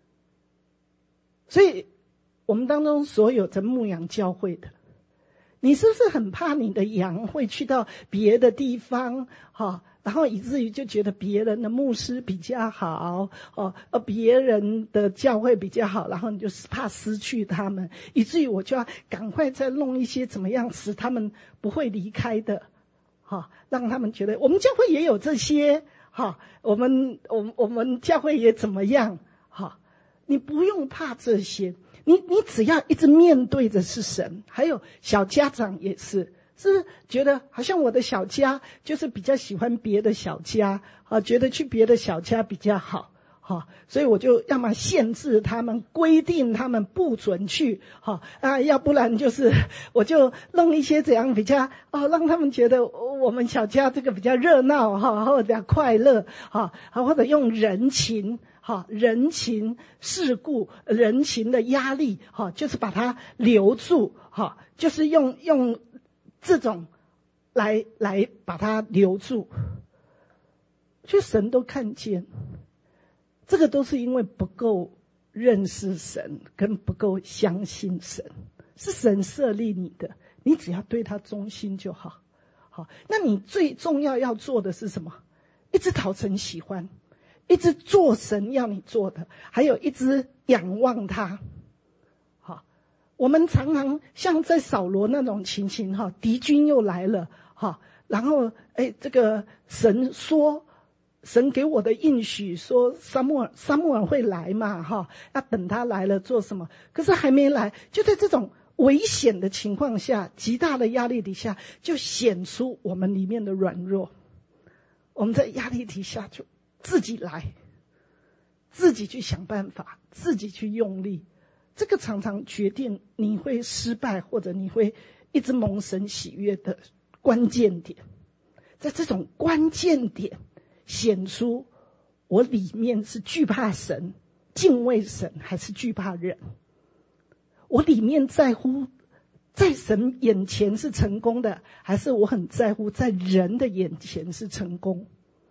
所以我们当中所有在牧养教会的，你是不是很怕你的羊会去到别的地方，哈，然后以至于就觉得别人的牧师比较好，哦，呃，别人的教会比较好，然后你就怕失去他们，以至于我就要赶快再弄一些怎么样使他们不会离开的，哈，让他们觉得我们教会也有这些，哈，我们我们我们教会也怎么样，哈，你不用怕这些。你你只要一直面对的是神，还有小家长也是，是不是觉得好像我的小家就是比较喜欢别的小家啊，觉得去别的小家比较好，哈，所以我就要么限制他们，规定他们不准去，哈啊，要不然就是我就弄一些怎样比较哦，让他们觉得我们小家这个比较热闹哈，或者快乐哈，或者用人情。好，人情世故，人情的压力，哈，就是把它留住，哈，就是用用这种来来把它留住。其实神都看见，这个都是因为不够认识神，跟不够相信神，是神设立你的，你只要对他忠心就好。好，那你最重要要做的是什么？一直讨神喜欢。一直做神要你做的，还有一直仰望他。好，我们常常像在扫罗那种情形哈，敌军又来了哈，然后哎，这个神说，神给我的应许说撒母耳撒母耳会来嘛哈，要等他来了做什么？可是还没来，就在这种危险的情况下，极大的压力底下，就显出我们里面的软弱。我们在压力底下就自己来，自己去想办法，自己去用力，这个常常决定你会失败或者你会一直蒙神喜悦的关键点。在这种关键点显出我里面是惧怕神、敬畏神，还是惧怕人。我里面在乎在神眼前是成功的，还是我很在乎在人的眼前是成功。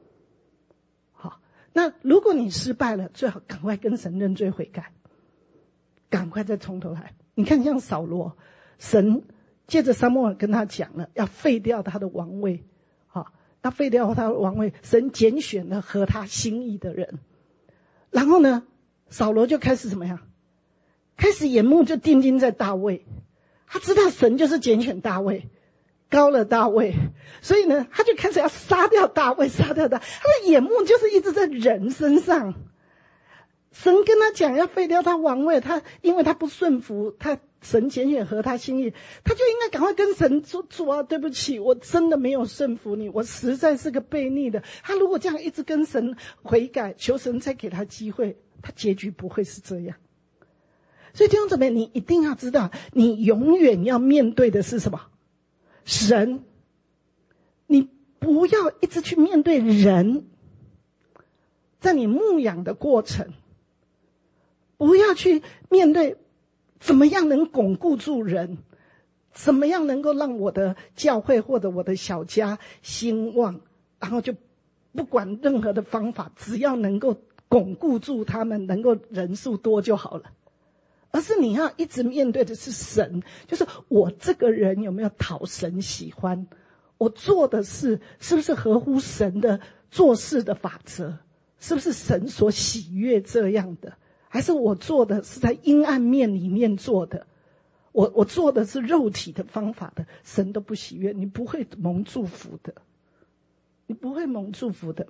那如果你失败了，最好赶快跟神认罪悔改，赶快再从头来。你看像扫罗，神借着撒母耳跟他讲了，要废掉他的王位，好，要废掉他的王位，神拣选了合他心意的人。然后呢，扫罗就开始怎么样？开始眼目就定睛在大卫，他知道神就是拣选大卫，高了大卫，所以呢，他就开始要杀掉大卫，杀掉他。他的眼目就是一直在人身上。神跟他讲要废掉他王位，他因为他不顺服，他神拣选合他心意，他就应该赶快跟神说：主啊，对不起，我真的没有顺服你，我实在是个悖逆的。他如果这样一直跟神悔改，求神再给他机会，他结局不会是这样。所以弟兄姊妹，你一定要知道，你永远要面对的是什么？神，你不要一直去面对人，在你牧养的过程，不要去面对怎么样能巩固住人，怎么样能够让我的教会或者我的小家兴旺，然后就不管任何的方法，只要能够巩固住他们，能够人数多就好了。而是你要一直面对的是神，就是我这个人有没有讨神喜欢，我做的事是不是合乎神的做事的法则，是不是神所喜悦这样的，还是我做的是在阴暗面里面做的，我我做的是肉体的方法的，神都不喜悦，你不会蒙祝福的，你不会蒙祝福的。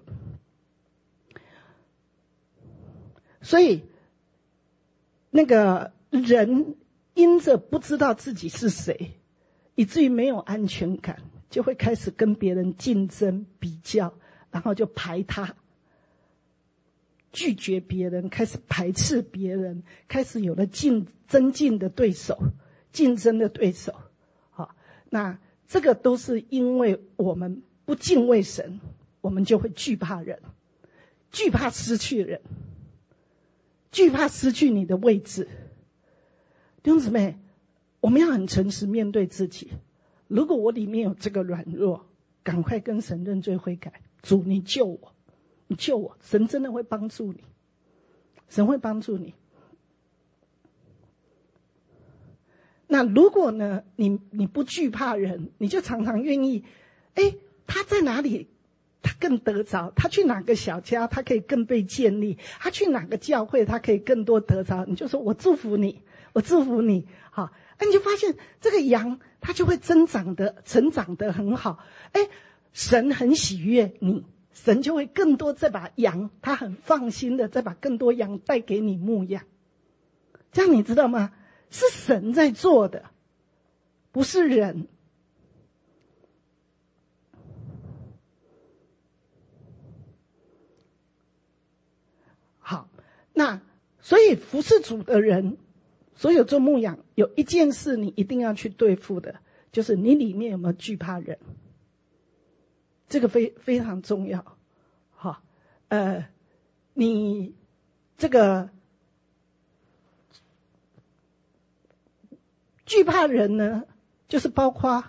所以那个人因着不知道自己是谁，以至于没有安全感，就会开始跟别人竞争比较，然后就排他，拒绝别人，开始排斥别人，开始有了竞争竞的对手，竞争的对手。好，那这个都是因为我们不敬畏神，我们就会惧怕人，惧怕失去人，惧怕失去你的位置。弟兄姊妹，我们要很诚实面对自己，如果我里面有这个软弱，赶快跟神认罪悔改，主你救我，你救我，神真的会帮助你，神会帮助你。那如果呢，你你不惧怕人，你就常常愿意，哎，他在哪里他更得着，他去哪个小家他可以更被建立，他去哪个教会他可以更多得着，你就说我祝福你，我祝福你。好，哎，你就发现这个羊它就会增长的成长的很好，哎，神很喜悦你，神就会更多再把羊，他很放心的再把更多羊带给你牧养。这样你知道吗？是神在做的，不是人。好，那所以服侍主的人，所有做牧养，有一件事你一定要去对付的，就是你里面有没有惧怕人，这个非非常重要。好，呃，你这个惧怕人呢，就是包括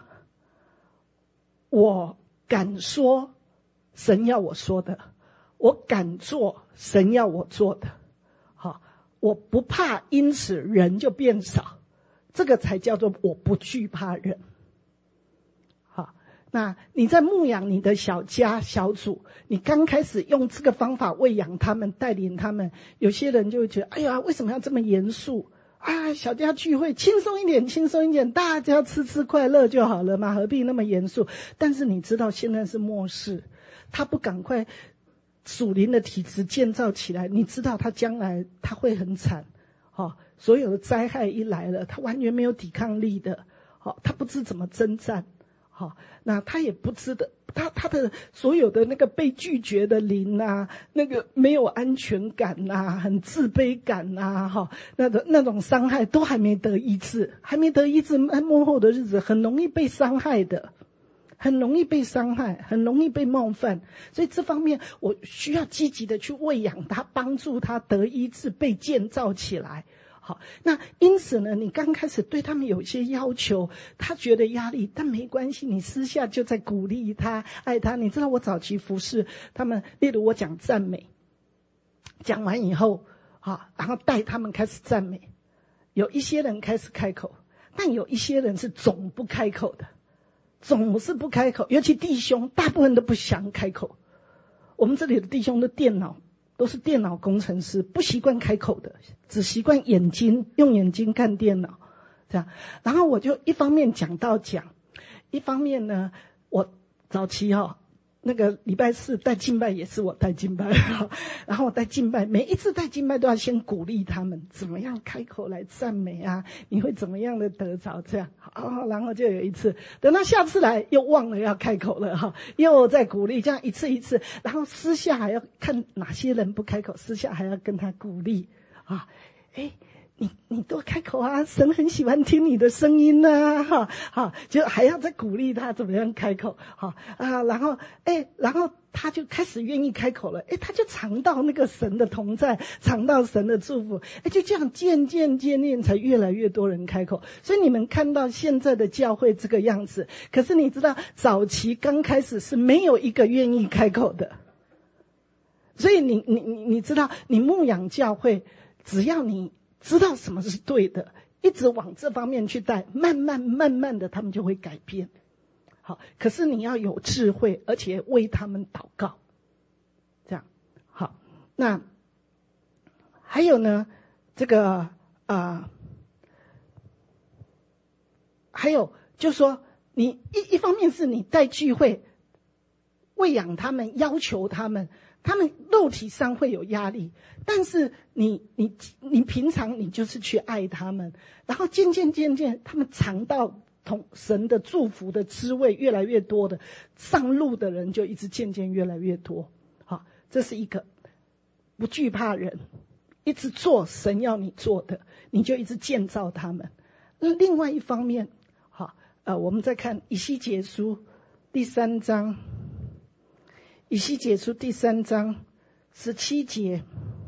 我敢说神要我说的，我敢做神要我做的。好，我不怕因此人就变少，这个才叫做我不惧怕人。好，那你在牧养你的小家小组，你刚开始用这个方法喂养他们，带领他们，有些人就会觉得，哎呀，为什么要这么严肃啊？小家聚会轻松一点，轻松一点，大家吃吃快乐就好了嘛，何必那么严肃？但是你知道现在是末世，他不赶快属灵的体质建造起来，你知道他将来他会很惨。哦，所有的灾害一来了，他完全没有抵抗力的。哦，他不知怎么征战。好，那他也不知的，他他的所有的那个被拒绝的灵啊，那个没有安全感啊，很自卑感啊，哈，那种那种伤害都还没得医治，还没得医治，末后的日子很容易被伤害的，很容易被伤害，很容易被冒犯，所以这方面我需要积极的去喂养他，帮助他得医治，被建造起来。好，那因此呢，你刚开始对他们有一些要求，他觉得压力，但没关系，你私下就在鼓励他，爱他。你知道我早期服侍他们，例如我讲赞美，讲完以后，好，然后带他们开始赞美，有一些人开始开口，但有一些人是总不开口的，总是不开口，尤其弟兄，大部分都不想开口。我们这里的弟兄的电脑都是电脑工程师，不习惯开口的，只习惯眼睛，用眼睛看电脑，这样。然后我就一方面讲到讲，一方面呢，我早期哦，那个礼拜四带敬拜也是我带敬拜，然后我带敬拜，每一次带敬拜都要先鼓励他们，怎么样开口来赞美啊？你会怎么样的得着？这样，好，然后就有一次，等到下次来又忘了要开口了哈，又再鼓励，这样一次一次，然后私下还要看哪些人不开口，私下还要跟他鼓励啊，哎。你你多开口啊，神很喜欢听你的声音啊，哈，好，就还要再鼓励他怎么样开口，好啊，然后哎，然后他就开始愿意开口了，哎，他就尝到那个神的同在，尝到神的祝福，哎，就这样渐渐渐渐才越来越多人开口。所以你们看到现在的教会这个样子，可是你知道早期刚开始是没有一个愿意开口的， 所以你你你你知道，你牧养教会，只要你知道什么是对的，一直往这方面去带，慢慢慢慢的他们就会改变。好，可是你要有智慧，而且为他们祷告，这样好。那还有呢，这个啊、呃，还有就是说，你一一方面是你带聚会，喂养他们，要求他们，他们肉体上会有压力，但是你你你平常你就是去爱他们，然后渐渐渐渐，他们尝到同神的祝福的滋味越来越多的，上路的人就一直渐渐越来越多。好，这是一个不惧怕人，一直做神要你做的，你就一直建造他们。那另外一方面，好，呃，我们再看以西结书第三章，以西结书第三章十七节。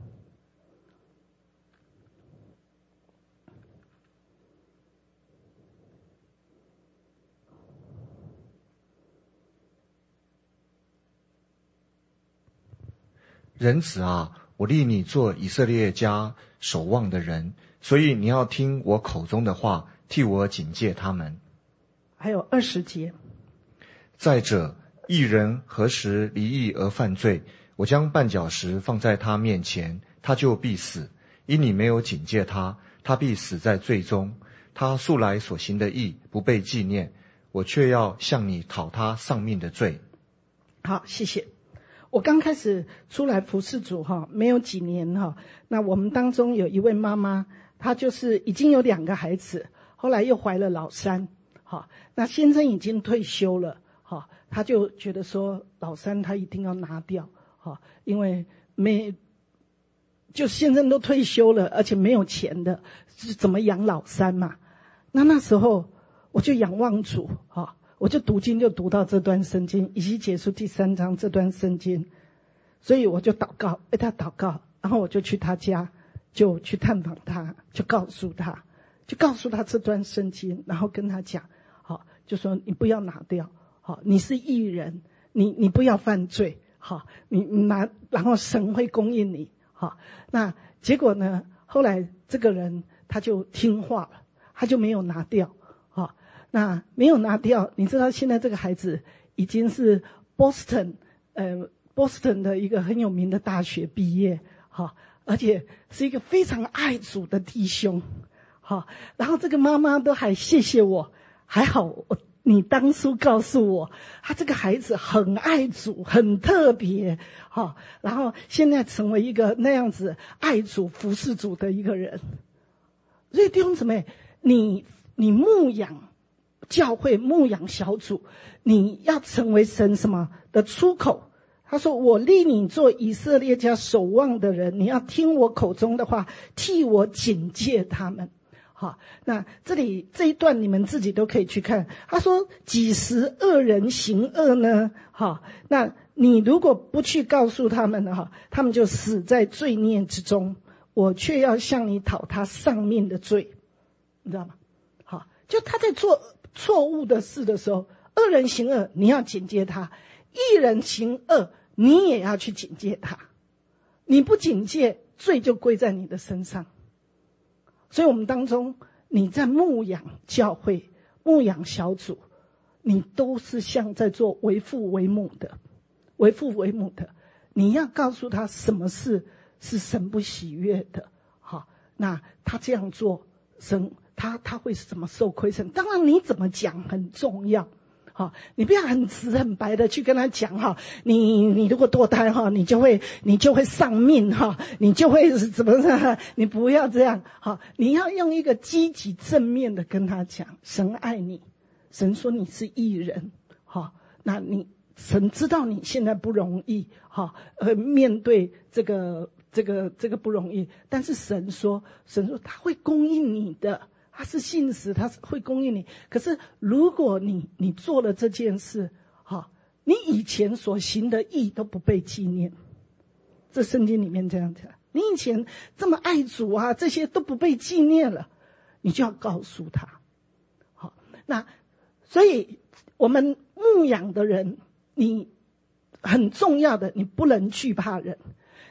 人子啊，我立你做以色列家守望的人，所以你要听我口中的话，替我警戒他们。 还有二十节。 再者，义人何时离义而犯罪，我将绊脚石放在他面前，他就必死。因你没有警戒他，他必死在罪中。他素来所行的义不被纪念，我却要向你讨他丧命的罪。 好，谢谢。我刚开始出来服侍主哈，没有几年哈。那我们当中有一位妈妈，她就是已经有两个孩子，后来又怀了老三，好，那先生已经退休了，好，她就觉得说老三她一定要拿掉，好，因为没就先生都退休了，而且没有钱的，是怎么养老三嘛？那那时候我就仰望主，哈。我就读经就读到这段圣经，以西结书第三章这段圣经，所以我就祷告，为他祷告，然后我就去他家，就去探访他，就告诉他，就告诉他这段圣经，然后跟他讲，好，就说你不要拿掉，好，你是义人，你你不要犯罪，好，你你拿，然后神会供应你，好，那结果呢？后来这个人他就听话了，他就没有拿掉。那没有拿掉，你知道现在这个孩子已经是 Boston 呃 Boston 的一个很有名的大学毕业，好，而且是一个非常爱主的弟兄，好，然后这个妈妈都还谢谢我，还好我你当初告诉我他这个孩子很爱主，很特别，好，然后现在成为一个那样子爱主服侍主的一个人。所以弟兄姊妹，你你牧养教会，牧养小组，你要成为神什么的出口。他说我立你做以色列家守望的人，你要听我口中的话，替我警戒他们。好，那这里这一段你们自己都可以去看。他说几时恶人行恶呢？好，那你如果不去告诉他们的哈，他们就死在罪孽之中，我却要向你讨他丧命的罪，你知道吗？好，就他在做错误的事的时候，恶人行恶，你要警戒他；义人行恶，你也要去警戒他。你不警戒，罪就归在你的身上。所以我们当中，你在牧养教会、牧养小组，你都是像在做为父为母的，为父为母的。你要告诉他什么事是神不喜悦的，好，那他这样做，神。他他会怎么受亏损？当然你怎么讲很重要，好，你不要很直很白的去跟他讲哈，你你如果堕胎哈，你就会你就会丧命哈，你就会怎么样？你不要这样，好，你要用一个积极正面的跟他讲，神爱你，神说你是义人，好，那你神知道你现在不容易，好，呃，面对这个这个这个不容易，但是神说，神说他会供应你的。他是信实，他会供应你。可是如果你你做了这件事，好，你以前所行的义都不被纪念。这圣经里面这样讲，你以前这么爱主啊，这些都不被纪念了，你就要告诉他。好，那所以我们牧养的人，你很重要的，你不能惧怕人。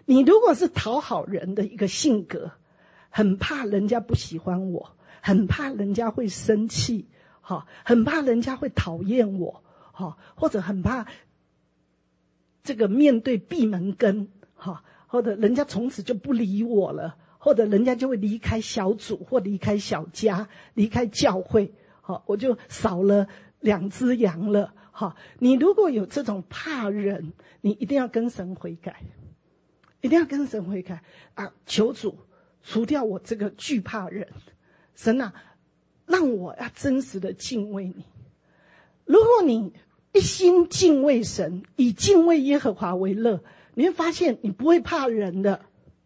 你如果是讨好人的一个性格，很怕人家不喜欢我，很怕人家会生气，好，很怕人家会讨厌我，好，或者很怕这个面对闭门羹，好，或者人家从此就不理我了，或者人家就会离开小组或离开小家，离开教会，好，我就少了两只羊了。好，你如果有这种怕人，你一定要跟神悔改，一定要跟神悔改啊！求主除掉我这个惧怕人，神啊，让我要真实的敬畏你。如果你一心敬畏神，以敬畏耶和华为乐，你会发现你不会怕人的。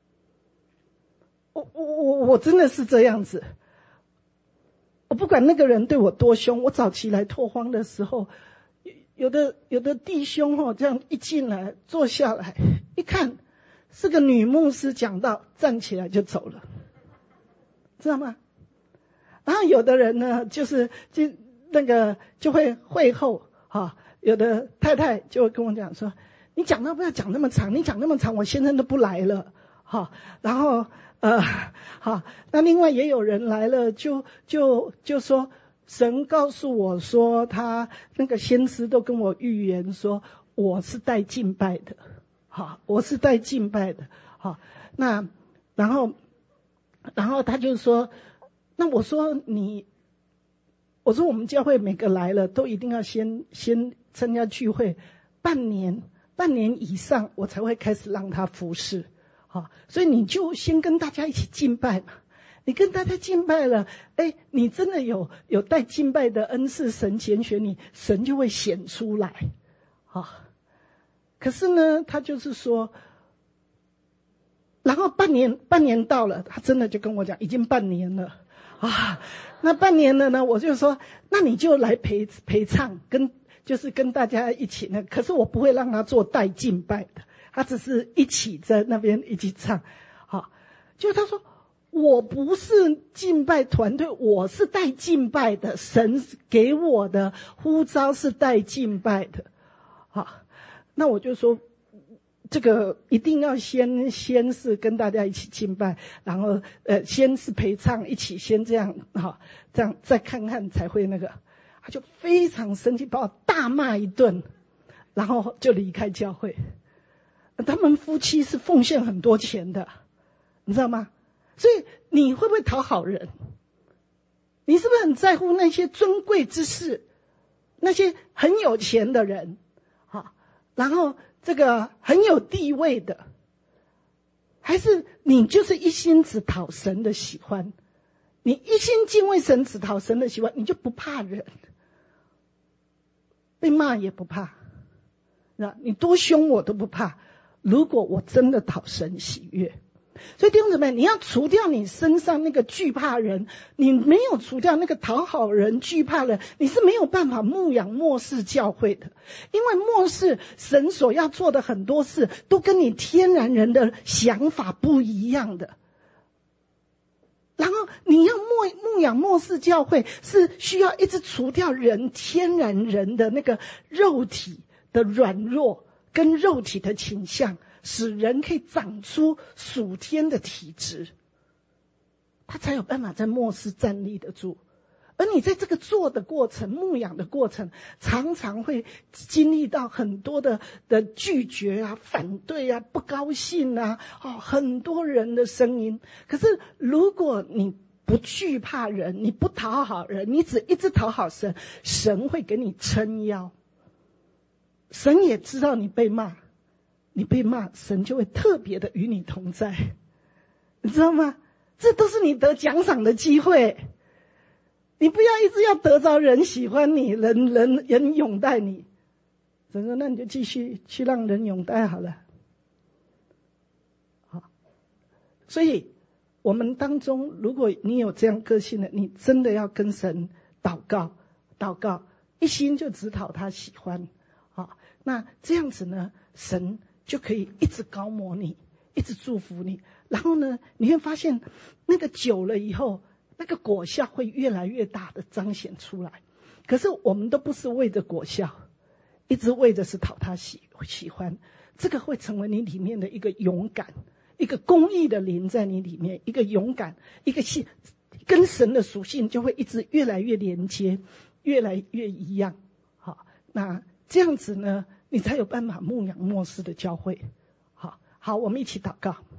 我我我我真的是这样子，我不管那个人对我多凶，我早期来拓荒的时候，有的有的弟兄哦，这样一进来坐下来，一看是个女牧师讲道，站起来就走了，知道吗？然后有的人呢，就是就那个就会会后哈、哦，有的太太就会跟我讲说，你讲到不要讲那么长，你讲那么长，我先生都不来了，哈、哦，然后呃，好，那另外也有人来了，就就就说。神告诉我说，他那个先知都跟我预言说，我是带敬拜的，好，我是带敬拜的，好，那然后，然后他就说，那我说你，我说我们教会每个来了都一定要先先参加聚会，半年半年以上，我才会开始让他服侍，好，所以你就先跟大家一起敬拜嘛。你跟大家敬拜了，哎，你真的有有带敬拜的恩赐，神拣选你，神就会显出来，啊。可是呢，他就是说，然后半年半年到了，他真的就跟我讲，已经半年了，啊，那半年了呢，我就说，那你就来陪陪唱，跟就是跟大家一起呢。可是我不会让他做带敬拜的，他只是一起在那边一起唱，好，就他说。我不是敬拜团队，我是带敬拜的，神给我的呼召是带敬拜的。好，那我就说，这个一定要先先是跟大家一起敬拜，然后呃先是陪唱一起，先这样哈，这样再看看才会那个。他就非常生气，把我大骂一顿，然后就离开教会。他们夫妻是奉献很多钱的，你知道吗？所以你会不会讨好人？你是不是很在乎那些尊贵之事，那些很有钱的人，好，然后这个很有地位的，还是你就是一心只讨神的喜欢？你一心敬畏神，只讨神的喜欢，你就不怕人，被骂也不怕，那你多凶我都不怕。如果我真的讨神喜悦。所以弟兄姊妹，你要除掉你身上那个惧怕人，你没有除掉那个讨好人、惧怕人，你是没有办法牧养末世教会的。因为末世神所要做的很多事，都跟你天然人的想法不一样的。然后你要牧牧养末世教会，是需要一直除掉人天然人的那个肉体的软弱跟肉体的倾向，使人可以长出属天的体质，他才有办法在末世站立得住。而你在这个做的过程、牧养的过程，常常会经历到很多的的拒绝啊、反对啊、不高兴啊，哦，很多人的声音。可是如果你不惧怕人，你不讨好人，你只一直讨好神，神会给你撑腰。神也知道你被骂。你被骂，神就会特别的与你同在，你知道吗？这都是你得奖赏的机会。你不要一直要得着人喜欢你，人人人拥戴你。神说，那你就继续去让人拥戴好了。好，所以我们当中，如果你有这样个性的，你真的要跟神祷告，祷告，一心就只讨他喜欢。好，那这样子呢，神就可以一直高摩你，一直祝福你。然后呢，你会发现那个久了以后，那个果效会越来越大的彰显出来。可是我们都不是为着果效，一直为着是讨他喜喜欢。 这个会成为你里面的一个勇敢，一个公义的灵在你里面，一个勇敢，一个信跟神的属性就会一直越来越连接，越来越一样。好，那这样子呢，你才有办法牧养末世的教会。好，好，我们一起祷告。